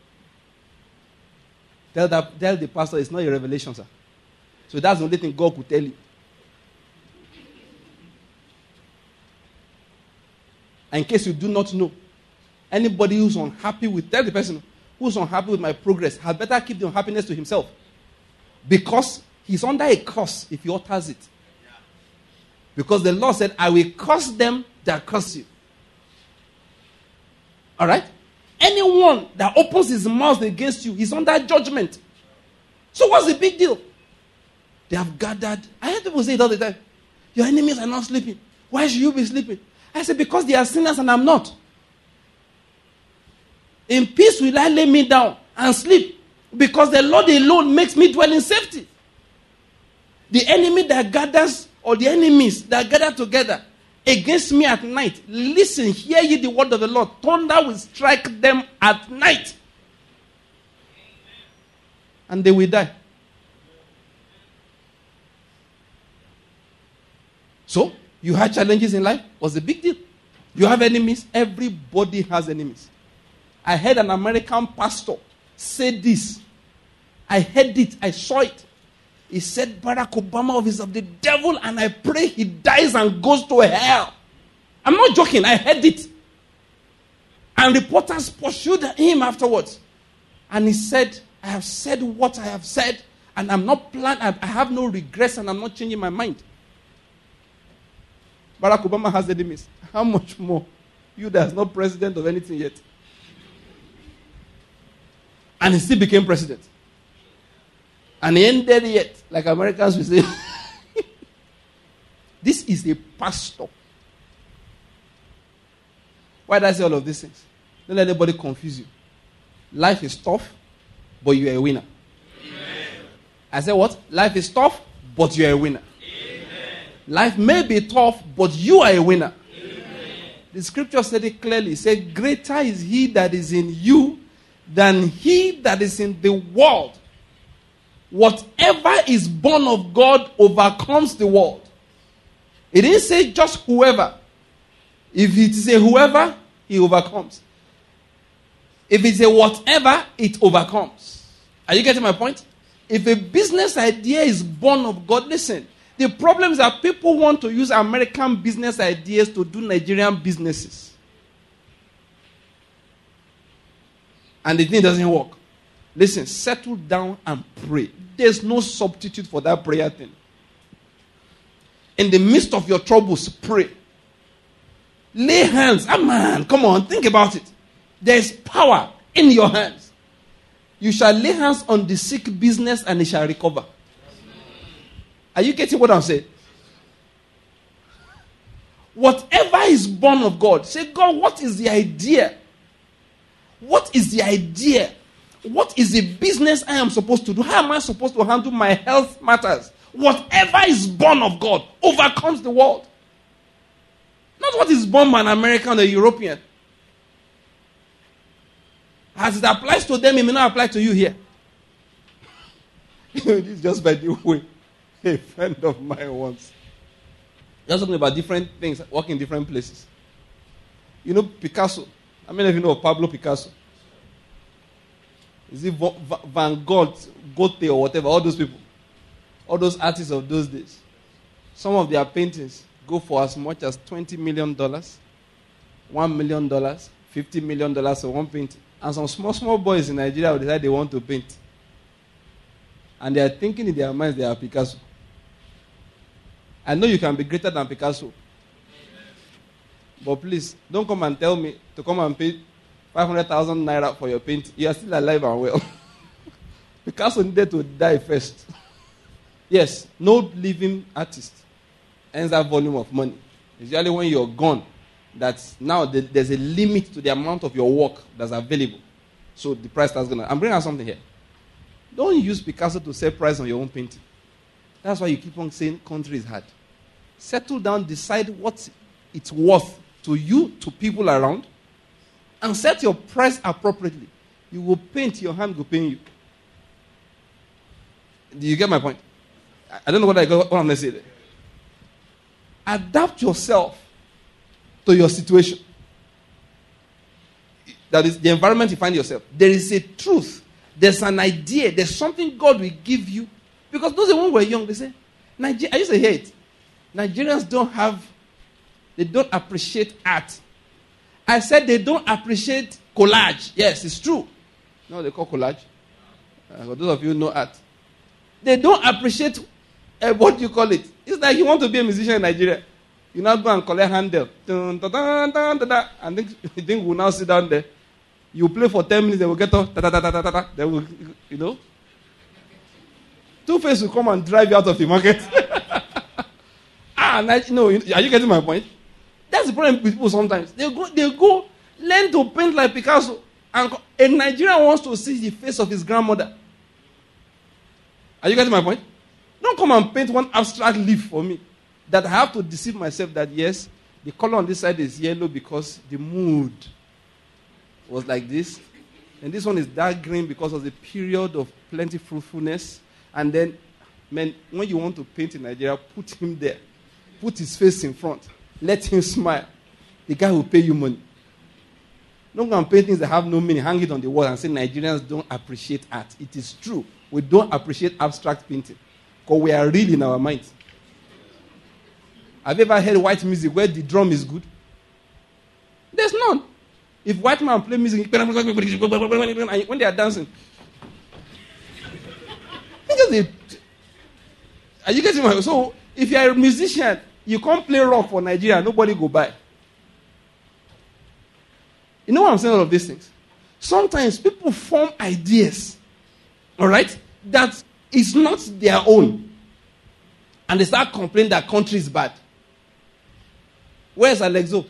Tell the pastor it's not a revelation, sir. So that's the only thing God could tell you. And in case you do not know, anybody who's unhappy with, tell the person who's unhappy with my progress had better keep the unhappiness to himself. Because he's under a curse if he utters it. Because the Lord said, I will curse them that curse you. All right? Anyone that opens his mouth against you, he's under judgment. So what's the big deal? They have gathered. I hear people say it all the time. Your enemies are not sleeping. Why should you be sleeping? I said, because they are sinners and I'm not. In peace will I lay me down and sleep, because the Lord alone makes me dwell in safety. The enemy that gathers, or the enemies that gather together against me at night, listen, hear ye the word of the Lord. Thunder will strike them at night. And they will die. So, you had challenges in life? What's the big deal? You have enemies? Everybody has enemies. I heard an American pastor say this. I heard it. I saw it. He said Barack Obama is of the devil, and I pray he dies and goes to hell. I'm not joking. I heard it. And reporters pursued him afterwards. And he said, I have said what I have said, and I'm not planning. I have no regrets, and I'm not changing my mind. Barack Obama has enemies. How much more? You that's not president of anything yet. And he still became president. And he ain't dead yet, like Americans will say. This is a pastor. Why did I say all of these things? Don't let anybody confuse you. Life is tough, but you are a winner. Amen. I said what? Life is tough, but you are a winner. Amen. Life may be tough, but you are a winner. The scripture said it clearly. It said, greater is he that is in you than he that is in the world. Whatever is born of God overcomes the world. It didn't say just whoever. If it is a whoever, he overcomes. If it's a whatever, it overcomes. Are you getting my point? If a business idea is born of God, listen. The problem is that people want to use American business ideas to do Nigerian businesses. And the thing doesn't work. Listen, settle down and pray. There's no substitute for that prayer thing. In the midst of your troubles, pray. Lay hands. Ah, man, come on, think about it. There's power in your hands. You shall lay hands on the sick business and it shall recover. Are you getting what I'm saying? Whatever is born of God, say, God, what is the idea? What is the idea? What is the business I am supposed to do? How am I supposed to handle my health matters? Whatever is born of God overcomes the world. Not what is born by an American or a European. As it applies to them, it may not apply to you here. This is just by the way. A friend of mine once. Just talking about different things, working in different places. You know Picasso? How many of you know Pablo Picasso? Is it Van Gogh, Goethe or whatever, all those people? All those artists of those days. Some of their paintings go for as much as $20 million, $1 million, $50 million for one painting. And some small boys in Nigeria will decide they want to paint. And they are thinking in their minds they are Picasso. I know you can be greater than Picasso. But please, don't come and tell me to come and pay 500,000 naira for your paint. You are still alive and well. Picasso needed to die first. Yes, no living artist earns that volume of money. It's usually when you're gone that now there's a limit to the amount of your work that's available. So the price starts going to... I'm bringing out something here. Don't use Picasso to set price on your own painting. That's why you keep on saying country is hard. Settle down, decide what it's worth to you, to people around, and set your price appropriately. You will paint, your hand will paint you. Do you get my point? I don't know what I'm going to say there. Adapt yourself to your situation. That is the environment you find yourself. There is a truth. There's an idea. There's something God will give you. Because those when we were young, they say, I used to hear it. Nigerians they don't appreciate art. I said they don't appreciate collage. Yes, it's true. No, they call collage. For those of you who know art. They don't appreciate, what do you call it? It's like you want to be a musician in Nigeria. You now go and collect handle. And you think we'll now sit down there. You play for 10 minutes, they will get off. They will, you know. Two-Face will come and drive you out of the market. No, are you getting my point? That's the problem with people sometimes. They go learn to paint like Picasso. And a Nigerian wants to see the face of his grandmother. Are you getting my point? Don't come and paint one abstract leaf for me. That I have to deceive myself that yes, the color on this side is yellow because the mood was like this. And this one is dark green because of the period of plenty fruitfulness. And then, man, when you want to paint in Nigeria, put him there. Put his face in front. Let him smile. The guy will pay you money. Don't go and paint things that have no meaning. Hang it on the wall and say Nigerians don't appreciate art. It is true. We don't appreciate abstract painting. Because we are real in our minds. Have you ever heard white music where the drum is good? There's none. If white man play music, when they are dancing, are you getting my... So, if you are a musician, you can't play rock for Nigeria, nobody go buy. You know what I'm saying, all of these things? Sometimes people form ideas, all right, that is not their own. And they start complaining that country is bad. Where's Alexo?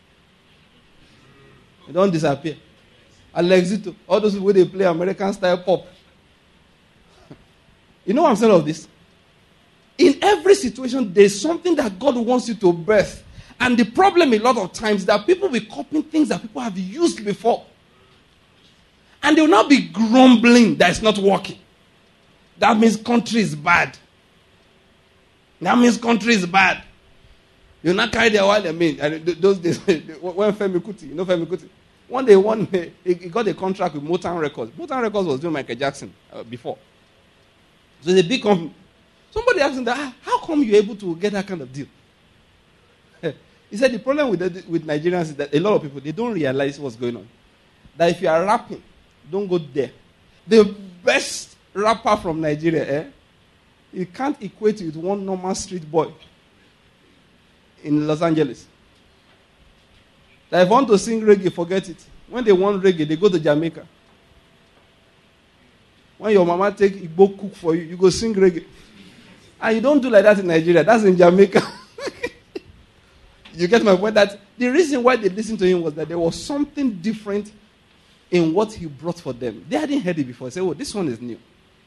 They don't disappear. Alexito, all those people, they play American style pop. You know what I'm saying, all of this? In every situation, there's something that God wants you to birth. And the problem a lot of times is that people will copy things that people have used before. And they will not be grumbling that it's not working. That means country is bad. That means country is bad. You'll not carry their while. I mean, those days, when Femi Kuti, you know Femi Kuti? One day, he got a contract with Motown Records. Motown Records was doing Michael Jackson before. So it's a big company. Somebody asked him that, how come you're able to get that kind of deal? He said the problem with Nigerians is that a lot of people, they don't realize what's going on. That if you are rapping, don't go there. The best rapper from Nigeria, you can't equate it with one normal street boy in Los Angeles. That if you want to sing reggae, forget it. When they want reggae, they go to Jamaica. When your mama take Igbo cook for you, you go sing reggae. And you don't do like that in Nigeria. That's in Jamaica. You get my point? That the reason why they listened to him was that there was something different in what he brought for them. They hadn't heard it before. They said, oh, this one is new.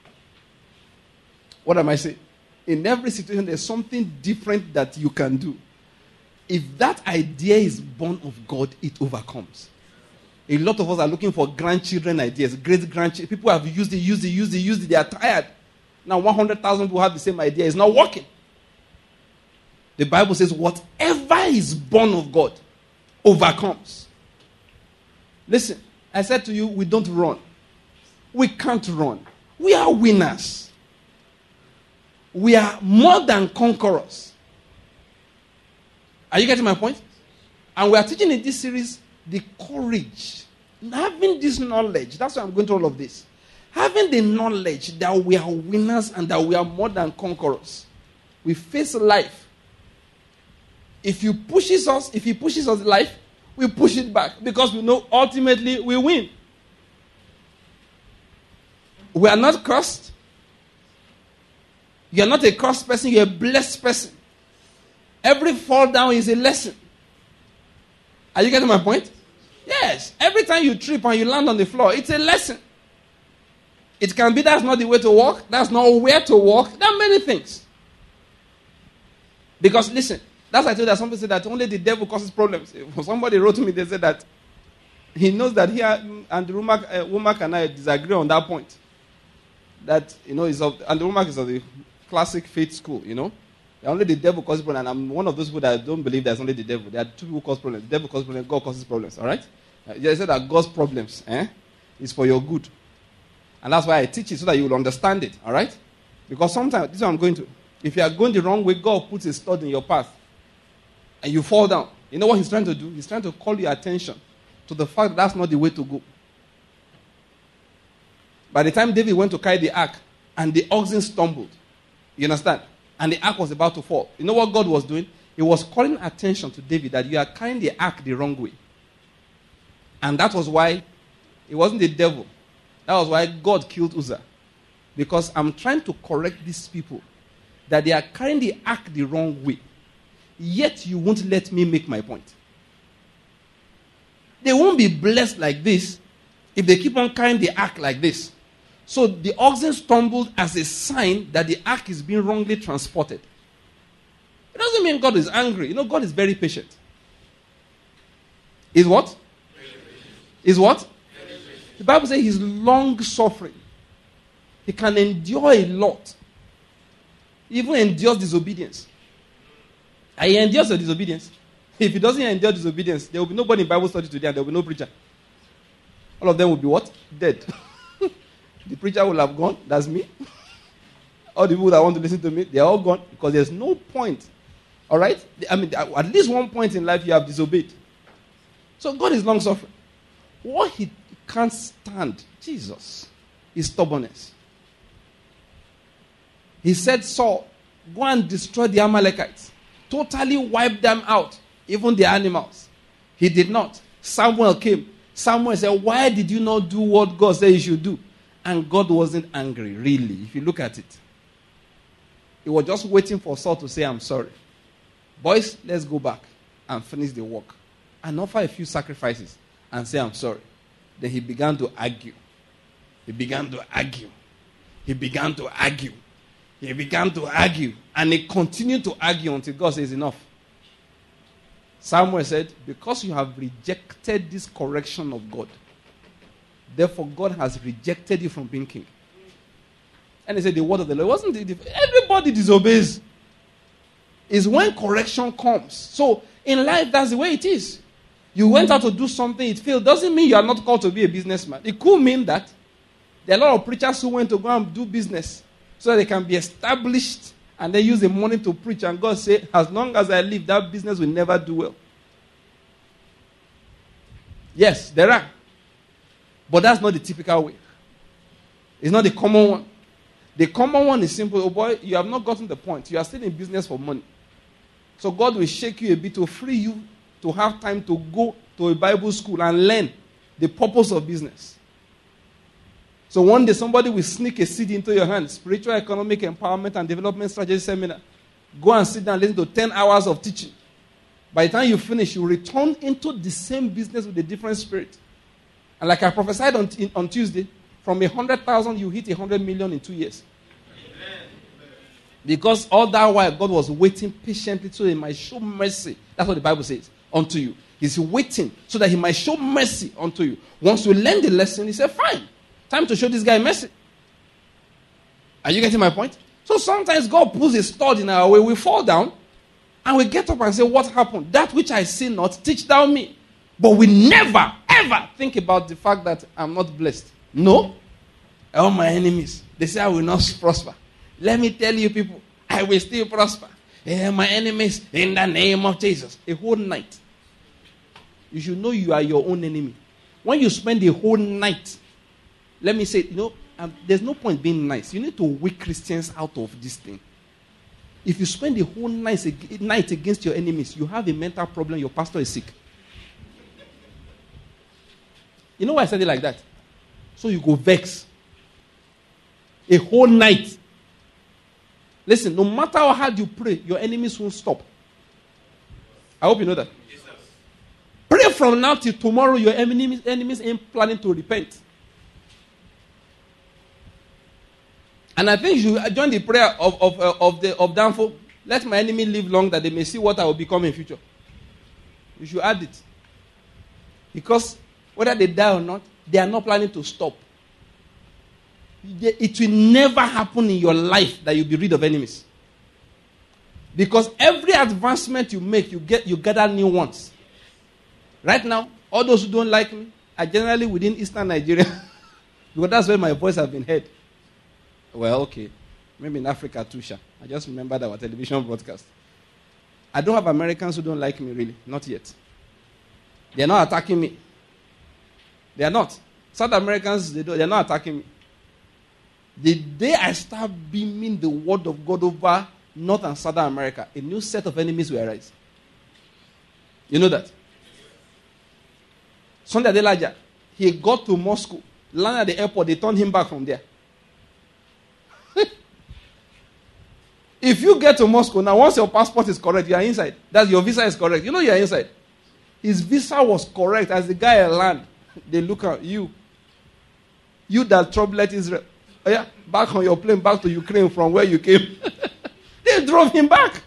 What am I saying? In every situation, there's something different that you can do. If that idea is born of God, it overcomes. A lot of us are looking for grandchildren ideas, great-grandchildren. People have used it. They are tired. Now 100,000 people have the same idea. It's not working. The Bible says, whatever is born of God overcomes. Listen, I said to you, we don't run. We can't run. We are winners. We are more than conquerors. Are you getting my point? And we are teaching in this series the courage. Having this knowledge, that's why I'm going to all of this. Having the knowledge that we are winners and that we are more than conquerors. We face life. If he pushes us life, we push it back. Because we know ultimately we win. We are not cursed. You are not a cursed person, you are a blessed person. Every fall down is a lesson. Are you getting my point? Yes. Every time you trip and you land on the floor, it's a lesson. It can be that's not the way to walk, that's not where to walk. There are many things. Because listen, that's why I told you that somebody said that only the devil causes problems. Somebody wrote to me, they said that he knows that he and Womack and I disagree on that point. That, and the Womack is of the classic faith school, Only the devil causes problems. And I'm one of those people that don't believe there's only the devil. There are two people who cause problems. The devil causes problems, God causes problems. All right? They said that God's problems is for your good. And that's why I teach it so that you will understand it. All right? Because sometimes, this is what I'm going to. If you are going the wrong way, God puts a stud in your path. And you fall down. You know what he's trying to do? He's trying to call your attention to the fact that that's not the way to go. By the time David went to carry the ark, and the oxen stumbled. You understand? And the ark was about to fall. You know what God was doing? He was calling attention to David that you are carrying the ark the wrong way. And that was why it wasn't the devil. That was why God killed Uzzah. Because I'm trying to correct these people that they are carrying the ark the wrong way. Yet you won't let me make my point. They won't be blessed like this if they keep on carrying the ark like this. So the oxen stumbled as a sign that the ark is being wrongly transported. It doesn't mean God is angry. God is very patient. Is what? Is what? The Bible says he's long-suffering. He can endure a lot. He even endures disobedience. And he endures the disobedience. If he doesn't endure disobedience, there will be nobody in Bible study today and there will be no preacher. All of them will be what? Dead. The preacher will have gone. That's me. All the people that want to listen to me, they are all gone because there's no point. All right? At least one point in life you have disobeyed. So God is long-suffering. What he can't stand, Jesus, is stubbornness. He said, Saul, go and destroy the Amalekites. Totally wipe them out, even the animals. He did not. Samuel came. Samuel said, why did you not do what God said you should do? And God wasn't angry, really, if you look at it. He was just waiting for Saul to say, I'm sorry. Boys, let's go back and finish the work. And offer a few sacrifices and say, I'm sorry. Then he began to argue. He began to argue. He began to argue. He began to argue. And he continued to argue until God says enough. Samuel said, because you have rejected this correction of God, therefore God has rejected you from being king. And he said, the word of the Lord wasn't everybody disobeys. It's when correction comes. So in life, that's the way it is. You went out to do something, it failed. Doesn't mean you are not called to be a businessman. It could mean that there are a lot of preachers who went to go and do business so that they can be established and they use the money to preach. And God said, as long as I live, that business will never do well. Yes, there are. But that's not the typical way. It's not the common one. The common one is simple. Oh boy, you have not gotten the point. You are still in business for money. So God will shake you a bit to free you to have time to go to a Bible school and learn the purpose of business. So one day somebody will sneak a seed into your hand, spiritual, economic empowerment and development strategy seminar. Go and sit down and listen to 10 hours of teaching. By the time you finish, you return into the same business with a different spirit. And like I prophesied on Tuesday, from 100,000, you hit 100 million in 2 years. Amen. Because all that while, God was waiting patiently so he might show mercy. That's what the Bible says, unto you. He's waiting so that he might show mercy unto you. Once you learn the lesson, he said, fine, time to show this guy mercy. Are you getting my point? So sometimes God puts a stud in our way, we fall down, and we get up and say, what happened? That which I see not, teach thou me. But we never, ever think about the fact that I'm not blessed. No. All my enemies, they say I will not prosper. Let me tell you people, I will still prosper. My enemies, in the name of Jesus. A whole night. You should know you are your own enemy. When you spend the whole night, let me say, there's no point being nice. You need to wake Christians out of this thing. If you spend the whole night against your enemies, you have a mental problem, your pastor is sick. You know why I said it like that? So you go vex. A whole night. Listen, no matter how hard you pray, your enemies won't stop. I hope you know that. Yes, pray from now till tomorrow, your enemies ain't planning to repent. And I think you should join the prayer of downfall. Let my enemy live long that they may see what I will become in future. You should add it. Because whether they die or not, they are not planning to stop. It will never happen in your life that you'll be rid of enemies. Because every advancement you make, you gather new ones. Right now, all those who don't like me are generally within Eastern Nigeria. Because that's where my voice has been heard. Well, okay. Maybe in Africa too, sure. I just remembered our television broadcast. I don't have Americans who don't like me, really. Not yet. They're not attacking me. They are not. South Americans, they're not attacking me. The day I start beaming the word of God over North and Southern America, a new set of enemies will arise. You know that? Sunday Adelaja, he got to Moscow, landed at the airport, they turned him back from there. If you get to Moscow, now once your passport is correct, you are inside. That's your visa is correct. You know you are inside. His visa was correct. As the guy land, they look at you. You that troubled Israel. Oh yeah, back on your plane, back to Ukraine from where you came. They drove him back.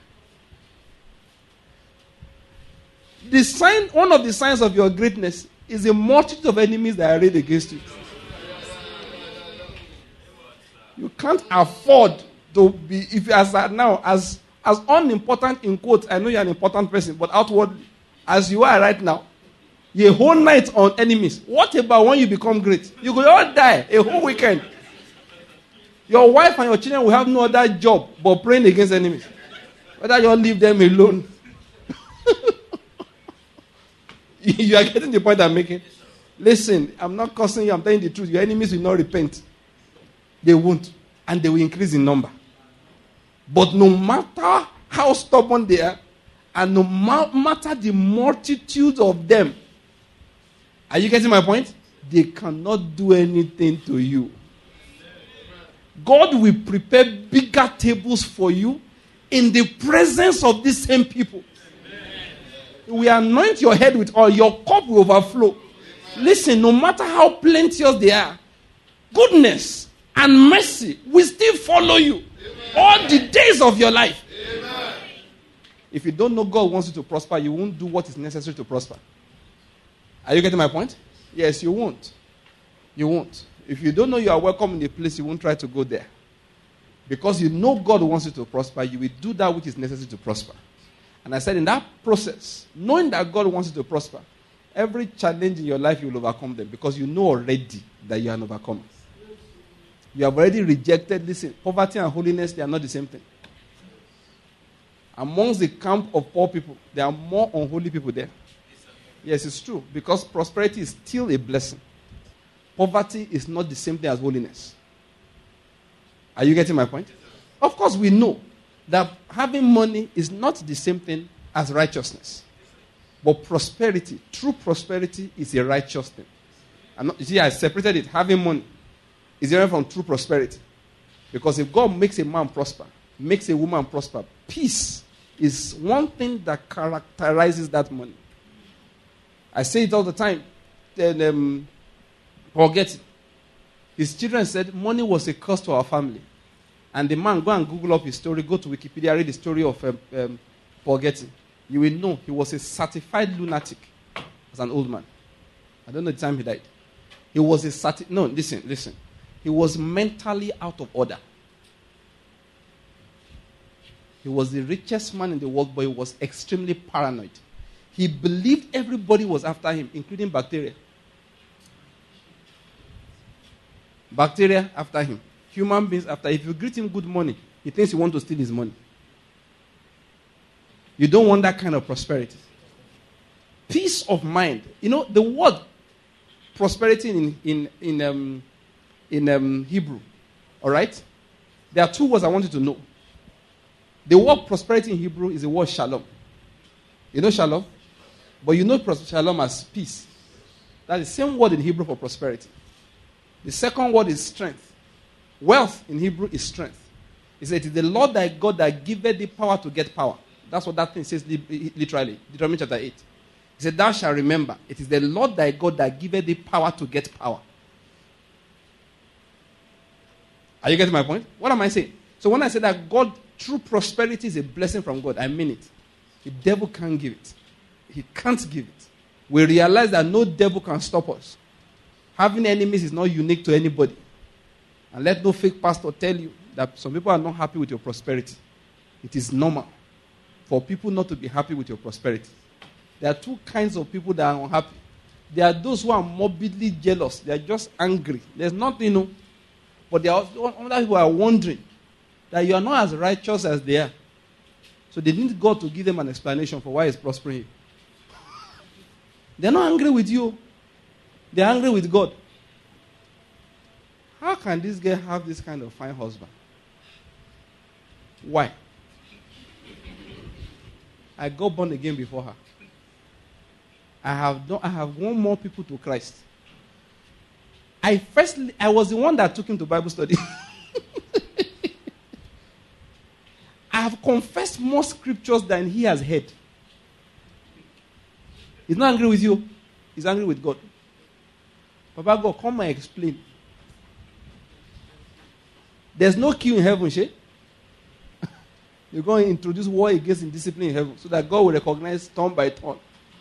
One of the signs of your greatness is a multitude of enemies that are arrayed against you. You can't afford to be, if you are now, as unimportant in quotes, I know you're an important person, but outwardly, as you are right now, you're a whole night on enemies. What about when you become great? You will all die a whole weekend. Your wife and your children will have no other job but praying against enemies. Whether you all leave them alone. You are getting the point I'm making? Listen, I'm not cursing you, I'm telling the truth. Your enemies will not repent. They won't. And they will increase in number. But no matter how stubborn they are, and no matter the multitude of them, are you getting my point? They cannot do anything to you. God will prepare bigger tables for you in the presence of these same people. We anoint your head with oil, your cup will overflow. Listen, no matter how plenteous they are, goodness and mercy will still follow you all the days of your life. If you don't know God wants you to prosper, you won't do what is necessary to prosper. Are you getting my point? Yes, you won't. You won't. If you don't know you are welcome in a place, you won't try to go there. Because you know God wants you to prosper, you will do that which is necessary to prosper. And I said in that process, knowing that God wants you to prosper, every challenge in your life, you will overcome them. Because you know already that you are an overcomer. You have already rejected, listen, poverty and holiness, they are not the same thing. Amongst the camp of poor people, there are more unholy people there. Yes, it's true. Because prosperity is still a blessing. Poverty is not the same thing as holiness. Are you getting my point? Of course, we know that having money is not the same thing as righteousness. But prosperity, true prosperity, is a righteous thing. You see, I separated it. Having money is different from true prosperity. Because if God makes a man prosper, makes a woman prosper, peace is one thing that characterizes that money. I say it all the time. Then, Paul Getty, his children said money was a curse to our family. And the man, go and Google up his story, go to Wikipedia, read the story of Paul Getty. You will know he was a certified lunatic as an old man. I don't know the time he died. He was listen. He was mentally out of order. He was the richest man in the world, but he was extremely paranoid. He believed everybody was after him, including bacteria. Bacteria after him. Human beings after him. If you greet him good morning, he thinks you want to steal his money. You don't want that kind of prosperity. Peace of mind. You know, the word prosperity in Hebrew. All right? There are two words I want you to know. The word prosperity in Hebrew is the word shalom. You know shalom? But you know shalom as peace. That's the same word in Hebrew for prosperity. The second word is strength. Wealth in Hebrew is strength. He said, it is the Lord thy God that giveth thee power to get power. That's what that thing says literally. Deuteronomy chapter 8. He said, thou shalt remember, it is the Lord thy God that giveth thee power to get power. Are you getting my point? What am I saying? So when I say that God, true prosperity is a blessing from God, I mean it. The devil can't give it. He can't give it. We realize that no devil can stop us. Having enemies is not unique to anybody. And let no fake pastor tell you that some people are not happy with your prosperity. It is normal for people not to be happy with your prosperity. There are two kinds of people that are unhappy. There are those who are morbidly jealous. They are just angry. There's nothing, but there are other people who are wondering that you are not as righteous as they are. So they need God to give them an explanation for why it's prospering. They're not angry with you. They're angry with God. How can this girl have this kind of fine husband? Why? I got born again before her. I have won more people to Christ. I was the one that took him to Bible study. I have confessed more scriptures than he has heard. He's not angry with you. He's angry with God. Papa God, come and explain. There's no queue in heaven, Shay. You're going to introduce war against indiscipline in heaven so that God will recognize turn by turn.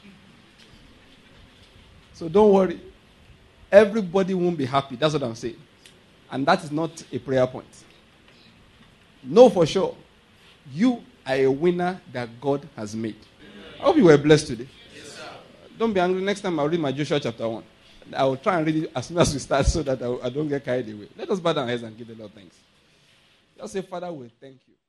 So don't worry. Everybody won't be happy. That's what I'm saying. And that is not a prayer point. Know for sure, you are a winner that God has made. I hope you were blessed today. Yes, don't be angry. Next time I'll read my Joshua chapter 1. I will try and read it as soon as we start so that I don't get carried away. Let us bow down our heads and give the Lord thanks. Just say, Father, we thank you.